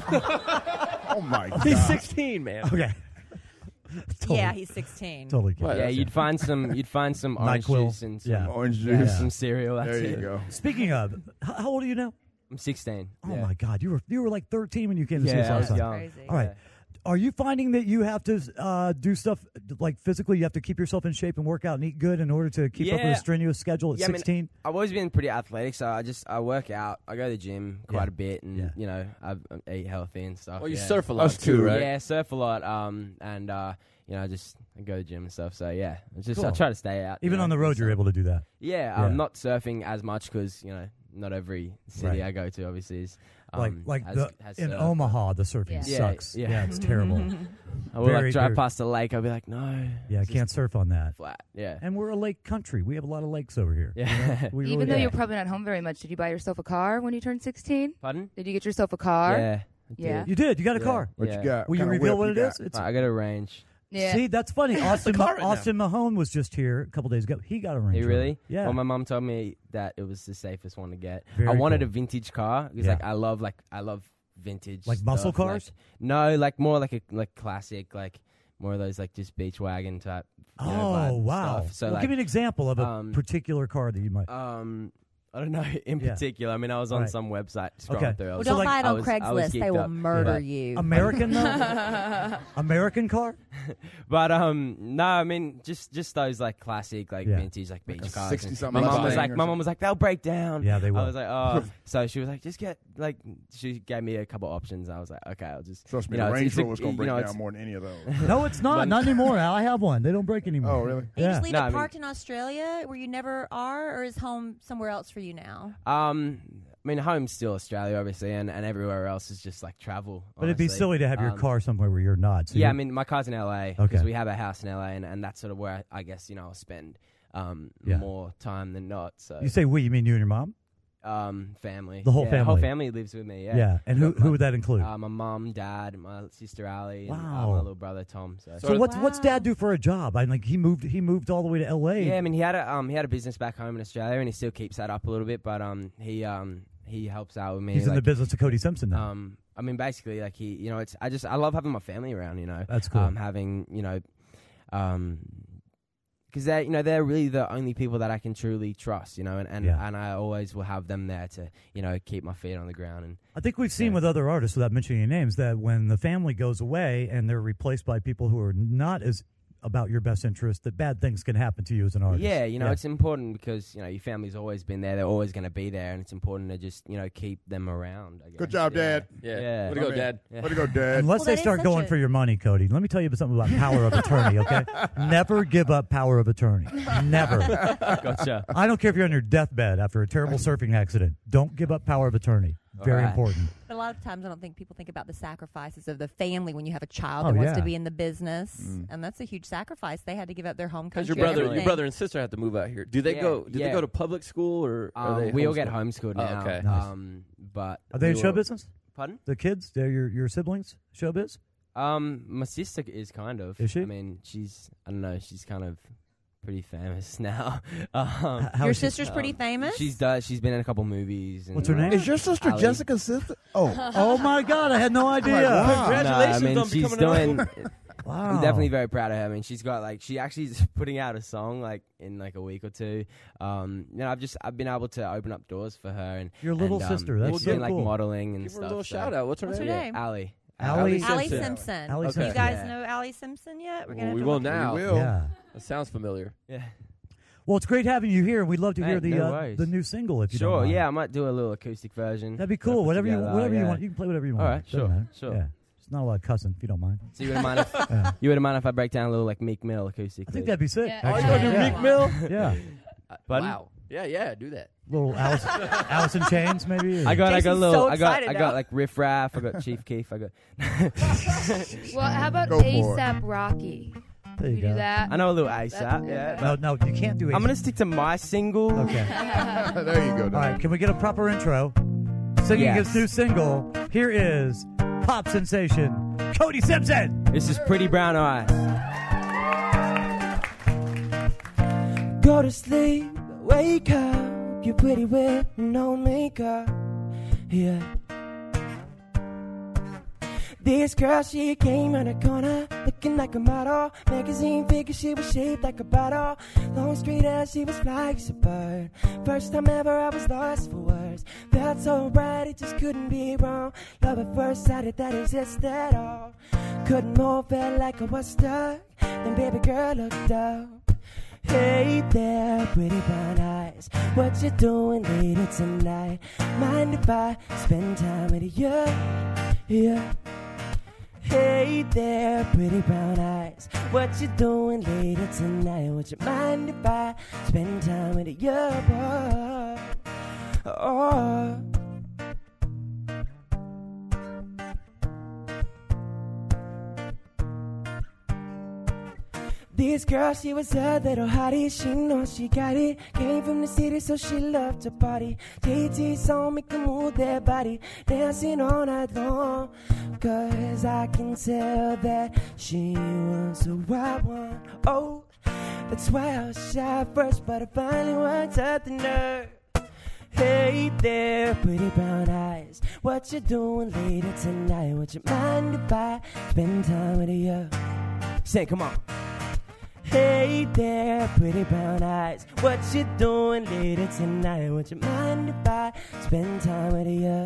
Oh my God. He's 16, man. Okay. Totally, Yeah, he's 16. totally kidding. Yeah, you'd find some orange NyQuil. juice and some, Yeah. Orange yeah, juice. some cereal. That's There you it. go. Speaking of, how old are you now? I'm 16. Oh yeah. my God, you were like 13 when you came to see us Yeah, I last was time. young. Crazy. All right. Are you finding that you have to do stuff like physically? You have to keep yourself in shape and work out and eat good in order to keep up with a strenuous schedule at 16? I mean, I've always been pretty athletic, so I work out. I go to the gym quite Yeah. a bit, and Yeah. I eat healthy and stuff. Well, you yeah. surf a lot Us too, too. right? Yeah, surf a lot. And I just go to the gym and stuff. So yeah, I Cool. try to stay out. Even on the road, you're able to do that. Yeah, Yeah. I'm not surfing as much because not every city Right. I go to obviously is has in surf. Omaha, the surfing Yeah. sucks. Yeah. Yeah, it's terrible. I will Very, like drive very- past the lake. I'll be like, no. Yeah, I it's can't just surf on that. flat. Yeah. And we're a lake country. We have a lot of lakes over here. Yeah. We Even really though do. you're probably not home very much, did you buy yourself a car when you turned 16? Pardon? Did you get yourself a car? Yeah. I Yeah. did. You did. You got a Yeah. car. What Yeah. you got? Will you What kind of reveal whip what you it got? is? It's, I got a range. Yeah. See, that's funny. Austin car right now. Austin Mahone was just here a couple days ago. He got a Range He Rover. really? Yeah. Well, my mom told me that it was the safest one to get. Very I wanted cool. a vintage car because Yeah. I love vintage. Like muscle stuff, cars? No, like more like a classic, like more of those like just beach wagon type. Oh, wow. Stuff. So well, like, give me an example of a particular car that you might. I don't know in Yeah. particular. I mean, I was on Right. some website scrolling Okay. through. I Well, was don't like- buy it I on was- I was Craigslist. They geeked will up. murder But- you. American though? American car? But no, I mean just those like classic like Yeah. vintage like beach cars. 60-something My mom was Mustang like, or my mom was like, they'll break down. Yeah, they will. I was like, oh. So she was like, just get like. She gave me a couple options. I was like, okay, I'll just. Trust me, you know, the it's- Range it's a- Rover was going to break you know, down it's- more than any of those. No, it's not. But- Not anymore. Al. I have one. They don't break anymore. Oh, really? You Yeah. just leave No, it I mean- parked in Australia where you never are, or is home somewhere else for you now? I mean, home's still Australia, obviously, and everywhere else is just like travel. But it'd be honestly. silly to have your car somewhere where you're not. So Yeah, I you're- mean, my car's in LA because Okay. we have a house in LA, and that's sort of where I guess I'll spend Yeah. more time than not. So You say we, you mean you and your mom? family, The whole Yeah, family. whole family lives with me. Yeah, Yeah. And who would that include? My mom, dad, my sister Ali, and Wow. my little brother Tom. So what's Dad do for a job? I mean, like he moved all the way to L.A. Yeah, I mean, he had a business back home in Australia, and he still keeps that up a little bit. But he helps out with me. He's in the like, business of Cody Simpson now. I mean, basically, like I love having my family around. That's cool. Having because they're really the only people that I can truly trust. And I always will have them there to keep my feet on the ground. And I think we've seen with other artists, without mentioning any names, that when the family goes away and they're replaced by people who are not as about your best interest, that bad things can happen to you as an artist. Yeah, it's important because, your family's always been there. They're always going to be there, and it's important to just, keep them around, I guess. Good job, Dad. Yeah. Way to go, Dad. Yeah. Way to go, Dad. Unless they start going for your money, Cody. Let me tell you something about power of attorney, okay? Never give up power of attorney. Never. Gotcha. I don't care if you're on your deathbed after a terrible surfing accident. Don't give up power of attorney. Very important. But a lot of times I don't think people think about the sacrifices of the family when you have a child that wants to be in the business. And that's a huge sacrifice. They had to give up their home country. Because your brother and sister have to move out here. Do they go to public school or are they we all get homeschooled now. Oh, okay. Nice. But are they in show business? Pardon? The kids? They're your siblings? Showbiz? My sister is kind of. Is she? I mean, she's kind of pretty famous now. Your sister's pretty famous? She's been in a couple movies. And what's her name? Is your sister Ali. Jessica's sister? Oh my God! I had no idea. Wow. Congratulations on she's becoming doing. Wow. I'm definitely very proud of her. I mean, she's got she actually is putting out a song in a week or two. I've been able to open up doors for her and your little sister. That's she's so been cool. modeling and Give stuff. her a little shout out. What's her name? Ali. Allie Simpson. You guys know Allie Simpson yet? We're gonna we will now. We will. Yeah. That sounds familiar. Yeah. Well, it's great having you here. We'd love to hear no the new single if you don't Sure, mind. yeah, I might do a little acoustic version. That'd be cool. Whatever you want. You can play whatever you want. All right, Doesn't matter. sure. Yeah. It's not a lot of cussing if you don't mind. So you wouldn't mind if I break down a little Meek Mill acoustic? I think that'd be sick. Yeah. Oh, you gonna do Meek Mill? Yeah. Wow. Yeah, do that. Little Alice in Chains, maybe. I got Jason's so excited I now. got Riff Raff. I got Chief Keef. I got. Well, how about Go for it. ASAP Rocky? There you You go. do that? I know a little ASAP. Yeah. No, you can't do it. I'm gonna stick to my single. Okay. There you go, Dad. All right. Can we get a proper intro? Singing Yes. his new single. Here is pop sensation Cody Simpson. This is Pretty Brown Eyes. Go to sleep, wake up. You're pretty with no makeup. Yeah. This girl, she came around the corner looking like a model. Magazine figure, she was shaped like a bottle. Long straight hair, she was fly as a bird. First time ever, I was lost for words. Felt so bright, it just couldn't be wrong. Love at first sight, it that exists at all. Couldn't move, felt like I was stuck. Then baby girl looked up. Hey there, pretty brown eyes. What you doing later tonight? Mind if I spend time with you? Yeah. Hey there, pretty brown eyes. What you doing later tonight? Would you mind if I spend time with you, boy? Oh. This girl, she was a little hottie. She knows she got it. Came from the city, so she loved to party. JT song make them move their body, dancing all night long. Cause I can tell that she wants a wild one. Oh, that's why I was shy first, but I finally worked up the nerve. Hey there, pretty brown eyes. What you doing later tonight? Would you mind if I spend time with you? Say, come on. Hey there, pretty brown eyes. What you doing later tonight? Would you mind if I spend time with you?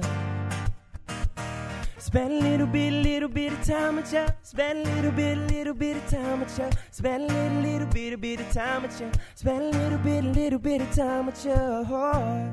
Spend a little bit of time with you. Spend a little bit of time with you. Spend a little bit of time with you. Spend a little bit of time with you.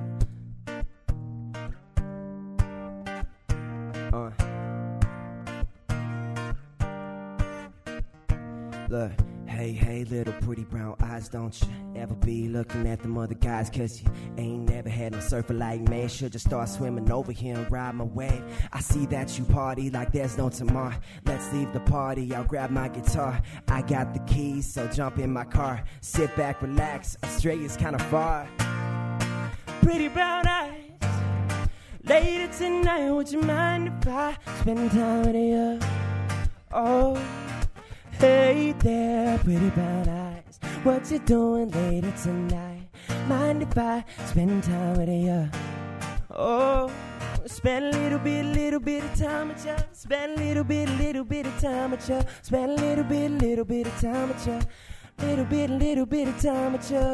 Look. Hey, little pretty brown eyes, don't you ever be looking at them other guys, cause you ain't never had no surfer like me. Should just start swimming over here and ride my wave. I see that you party like there's no tomorrow. Let's leave the party, I'll grab my guitar. I got the keys, so jump in my car. Sit back, relax, Australia's kinda far. Pretty brown eyes, later tonight, would you mind if I spend time with you? Oh, hey there, pretty brown eyes. What you doing later tonight? Mind if I spend time with you? Oh, Spend a little bit of time with you. Spend a little bit of time with you. Spend a little bit of time with you. Little bit of time with you.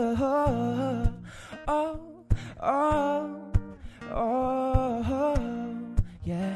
Yeah.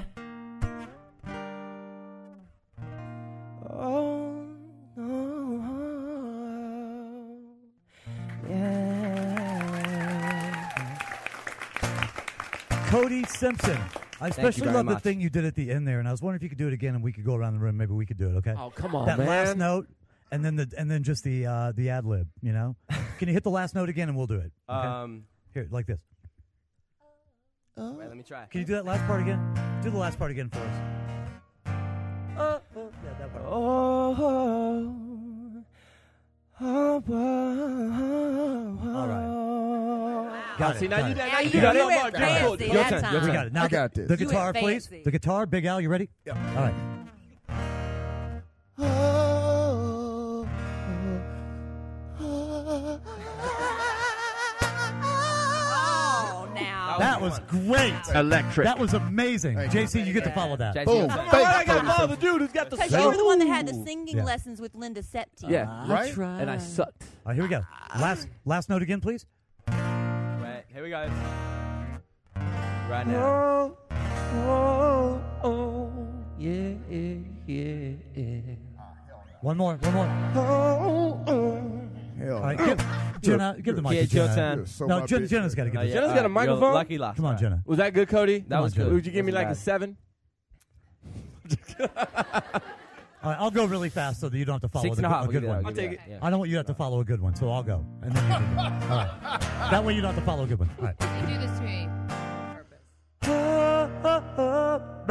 Cody Simpson. I especially love the thing you did at the end there, and I was wondering if you could do it again, and we could go around the room. Maybe we could do it. Okay. Oh, come on, that man. last note, and then just the ad lib. You know, can you hit the last note again, and we'll do it. Okay? Here, like this. Oh. Wait, let me try. Can you do that last part again? Do the last part again for us. Yeah, that part. All right. Got it. See, now got you it. got you it. Got went it. fancy Your that turn. time. We got it. Now I got this. The You guitar, went please. fancy. The guitar, Big Al. You ready? Yep. All right. Oh, now. That was great. Electric. That was amazing. JC, you get to follow that. JC, Boom. Thank Thank I you, got to Cody follow the dude who's got the Because you were the one that had the Ooh. singing Yeah. lessons with Linda Septi. Yeah, Right? and I sucked. All right, here we go. Last note again, please. Wait, here we go. Right now. One more. Hell, All right, Jenna, give the mic Yeah, to it's your Jenna. turn. So No, my Jenna's bitch. got to give Oh, it. yeah. Jenna's got a You're microphone? lucky last Come on, time. Jenna. Was that good, Cody? That was Come on, good. Would you give me like a Wasn't 7? All right, I'll go really fast so that you don't have to follow 6.5. a good one. I'll take it. Yeah. I don't want you to have to follow a good one, so I'll go. And then you can do it. All right. That way you don't have to follow a good one. All right. You do this to me on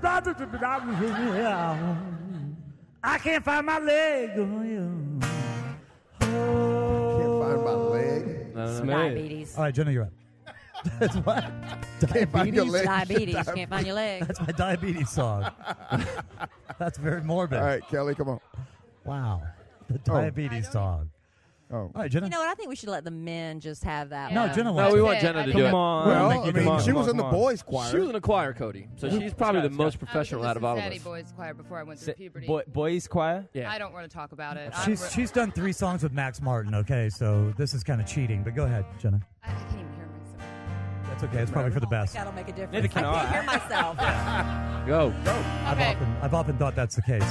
purpose. I can't find my leg. Can't find my leg. Diabetes. All right, Jenna, you're up. That's what? Can't find your leg. Diabetes. Can't find your leg. That's my diabetes song. That's very morbid. All right, Kelly, come on. Wow. The diabetes song. Oh. All right, Jenna. You know what? I think we should let the men just have that No, one. Jenna No, wants we it. want Jenna to do Come it. on. Well, make you I do mean, it. she was in the Come on. boys' choir. She was in a choir, Cody. So she's probably the most professional out of all of Cincinnati us. Boys Choir before I went through puberty. Boys choir? Yeah. I don't want to talk about it. She's done 3 songs with Max Martin, okay? So this is kind of cheating. But go ahead, Jenna. I can't even hear myself. That's okay. It's probably for the best. That'll make a difference. Neither can I can't I. hear myself. Go. Okay. I've often thought that's the case.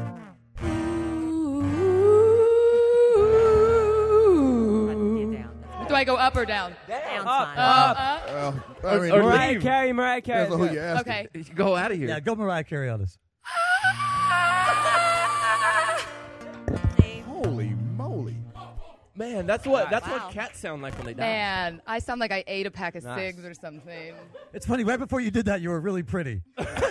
Do I go up or down? Down Up, sign. up. Well, I mean, Or Mariah leave. Carey, Mariah Carey. depends on who you ask. Okay. Go out of here. Yeah, go Mariah Carey on us. Holy moly. Man, that's what Wow. cats sound like when they die. Man, I sound like I ate a pack of Nice. cigs or something. It's funny. Right before you did that, you were really pretty.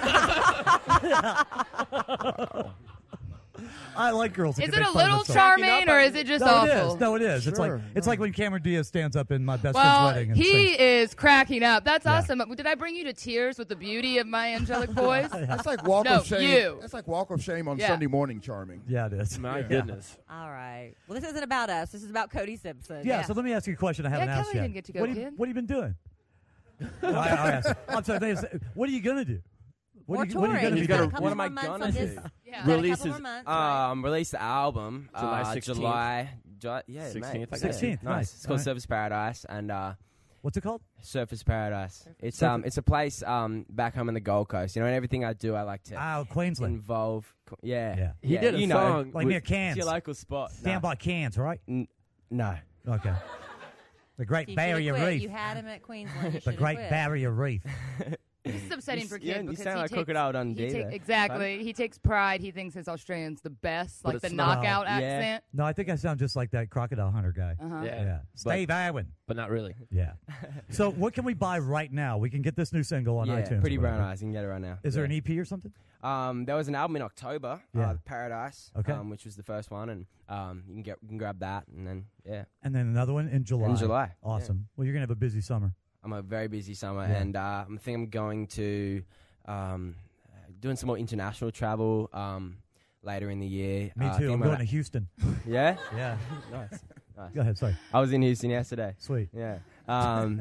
I like girls. Who Is can it make a fun of little themselves. charming or is it just No, awful? it is. No, it is. It's like Sure. when Cameron Diaz stands up in my best friend's Well, wedding. And he sings. is cracking up. That's Yeah. awesome. Did I bring you to tears with the beauty of my angelic voice? That's like walk No, of shame. you. That's like walk of shame on Yeah. Sunday morning charming. Yeah, it is. My Yeah. goodness. All right. Well, this isn't about us. This is about Cody Simpson. Yeah, so let me ask you a question I haven't Kelly asked yet. didn't get to go, what kid. have you been doing? I'll ask you. I'm sorry. What are you going to do? More What are you touring. going to He's be got a doing? couple What am I more months gonna on do? this. Yeah. Got a couple Releases, more months, right? release the album July 16th. July, yeah, 16th, May. I guess. 16th, nice. It's called Alright. Surface Paradise, and What's it called? Surface Paradise. It's a place back home in the Gold Coast. You know, and everything I do, I like to Queensland. involve. Yeah, Yeah. He did a you song know, Like near Cairns. It's your local spot. Stand by Cairns, right? No. Okay. The Great You should've Barrier quit. Reef. You had him at Queensland. You The should've Great quit. Barrier Reef. This is upsetting for Yeah, Kid you because sound he like takes, Crocodile Dundee there. exactly. He takes pride. He thinks his Australian's the best, But like the it's not. knockout Yeah. accent. No, I think I sound just like that Crocodile Hunter guy. Uh-huh. Yeah. Steve Irwin. But not really. Yeah. So what can we buy right now? We can get this new single on Yeah, iTunes. Pretty or whatever. Brown Eyes. You can get it right now. Is there an EP or something? There was an album in October, Yeah. Paradise, Okay. which was the first one, and you can grab that, and then And then another one in July. In July, Awesome. Well, you're going to have a busy summer. I'm a very busy summer, Yeah. and I think I'm going to doing some more international travel later in the year. Me too. I'm going to Houston. Yeah? Yeah. Nice. Go ahead. Sorry. I was in Houston yesterday. Sweet. Yeah.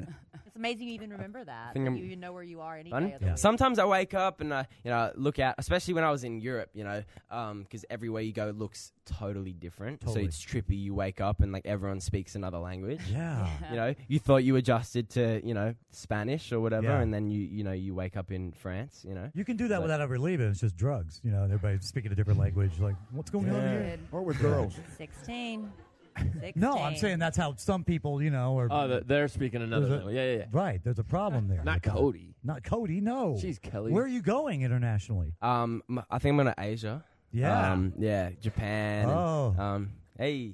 It's amazing you even remember that. think You I'm- even know where you are any Fun. day of the week. Sometimes I wake up and I look out, especially when I was in Europe, because everywhere you go looks totally different. Totally. So it's trippy. You wake up and like everyone speaks another language. Yeah. You thought you adjusted to Spanish or whatever, Yeah. and then you wake up in France. You can do that So- without ever leaving. It's just drugs. And everybody speaking a different language. Like, what's going on here? Or with girls. 16. No, I'm saying that's how some people, are. Oh, they're speaking another There's a- language. Yeah. Right. There's a problem there. Not with that. Cody. Not Cody, no. Jeez, Kelly. Where are you going internationally? I think I'm going to Asia. Yeah. Japan. Oh. And, hey.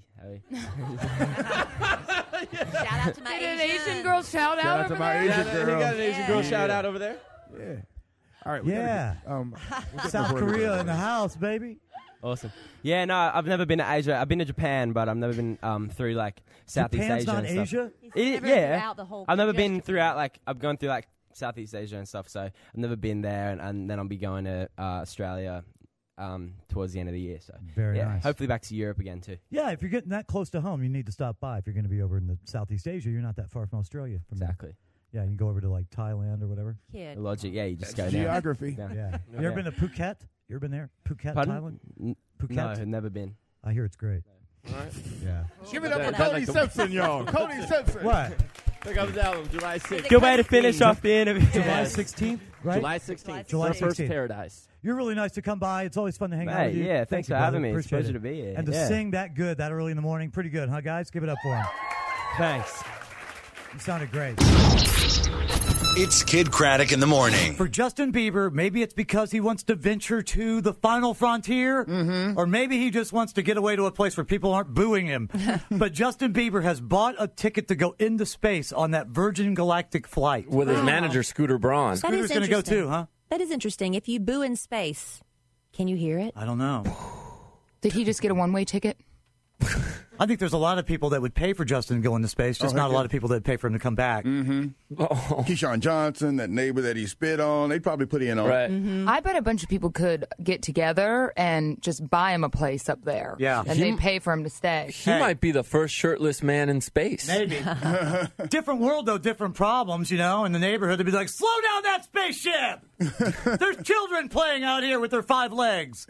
Shout out to my Did an Asian girl shout out out to over my there? Asian You girl. got an Asian girl shout out over there? Yeah. All right. we Yeah. gotta get, South before we Korea go. in the house, baby. Awesome. Yeah, no, I've never been to Asia. I've been to Japan, but I've never been through like Southeast Japan's Asia not and stuff. Asia? He's never Yeah, throughout the whole I've never country, been just throughout. Like I've gone through like Southeast Asia and stuff. So I've never been there, and then I'll be going to Australia towards the end of the year. So Very yeah, nice. hopefully back to Europe again too. Yeah, if you're getting that close to home, you need to stop by. If you're going to be over in the Southeast Asia, you're not that far from Australia. From there. Exactly. Yeah, you can go over to like Thailand or whatever. Kid. The logic. Yeah, you just go down. Geography. Yeah. Yeah. You ever been to Phuket? You ever been there? Phuket, Pardon? Thailand? Phuket? No, I've never been. I hear it's great. All right. Yeah. Give it up for That- Cody like the- Simpson, y'all. Cody Simpson. What? Pick up his album, July 6th. Good way to finish off the interview. July 16th, right? July 16th. July Surfer's 16th. Paradise. You're really nice to come by. It's always fun to hang out Hey, with you. yeah, Thank thanks you, for brother. having me. It's a Appreciate pleasure it. to be here. And to Yeah. sing that good that early in the morning, pretty good, huh, guys? Give it up for him. Thanks. You sounded great. It's Kid Craddock in the morning. For Justin Bieber, maybe it's because he wants to venture to the final frontier, or maybe he just wants to get away to a place where people aren't booing him. But Justin Bieber has bought a ticket to go into space on that Virgin Galactic flight. With his manager, Scooter Braun. That Scooter's is going to go interesting. too, huh? That is interesting. If you boo in space, can you hear it? I don't know. Did he just get a one-way ticket? I think there's a lot of people that would pay for Justin to go into space, just not a lot of people that would pay for him to come back. Keyshawn Johnson, that neighbor that he spit on, they'd probably put in on. Right. I bet a bunch of people could get together and just buy him a place up there. Yeah. And they'd pay for him to stay. He might be the first shirtless man in space. Maybe. Different world, though, different problems, in the neighborhood. They'd be like, slow down that spaceship! There's children playing out here with their 5 legs.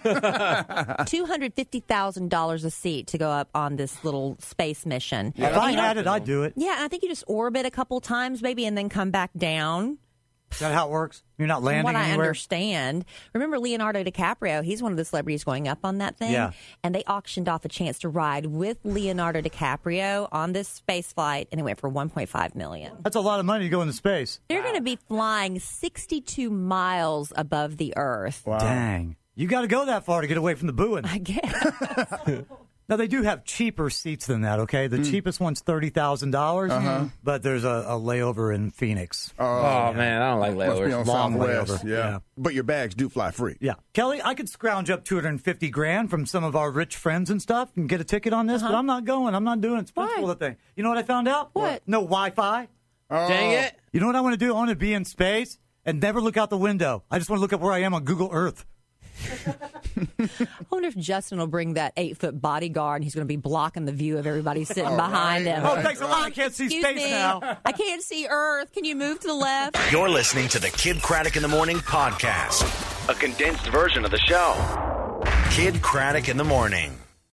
$250,000 a seat to go up on this little space mission. If I had it, I'd do it. Yeah, I think you just orbit a couple times maybe and then come back down. Is that how it works? You're not From landing what I anywhere? understand. Remember Leonardo DiCaprio? He's one of the celebrities going up on that thing. Yeah. And they auctioned off a chance to ride with Leonardo DiCaprio on this space flight, and it went for $1.5 million. That's a lot of money to go into space. They're going to be flying 62 miles above the Earth. Wow. Dang. You got to go that far to get away from the booing. I guess. Now, they do have cheaper seats than that, okay? The cheapest one's $30,000, but there's a layover in Phoenix. Oh, man, I don't like Must be layovers. on Long Southwest. layover. Yeah. Yeah. But your bags do fly free. Yeah. Kelly, I could scrounge up $250,000 from some of our rich friends and stuff and get a ticket on this, but I'm not going. I'm not doing it. It's principle of the thing. You know what I found out? What? No Wi-Fi. Dang it. You know what I want to do? I want to be in space and never look out the window. I just want to look up where I am on Google Earth. I wonder if Justin will bring that 8-foot bodyguard and he's going to be blocking the view of everybody sitting behind him. Oh, thanks a lot. I can't see Excuse space me. now. I can't see Earth. Can you move to the left? You're listening to the Kid Craddock in the Morning podcast, a condensed version of the show. Kid Craddock in the Morning.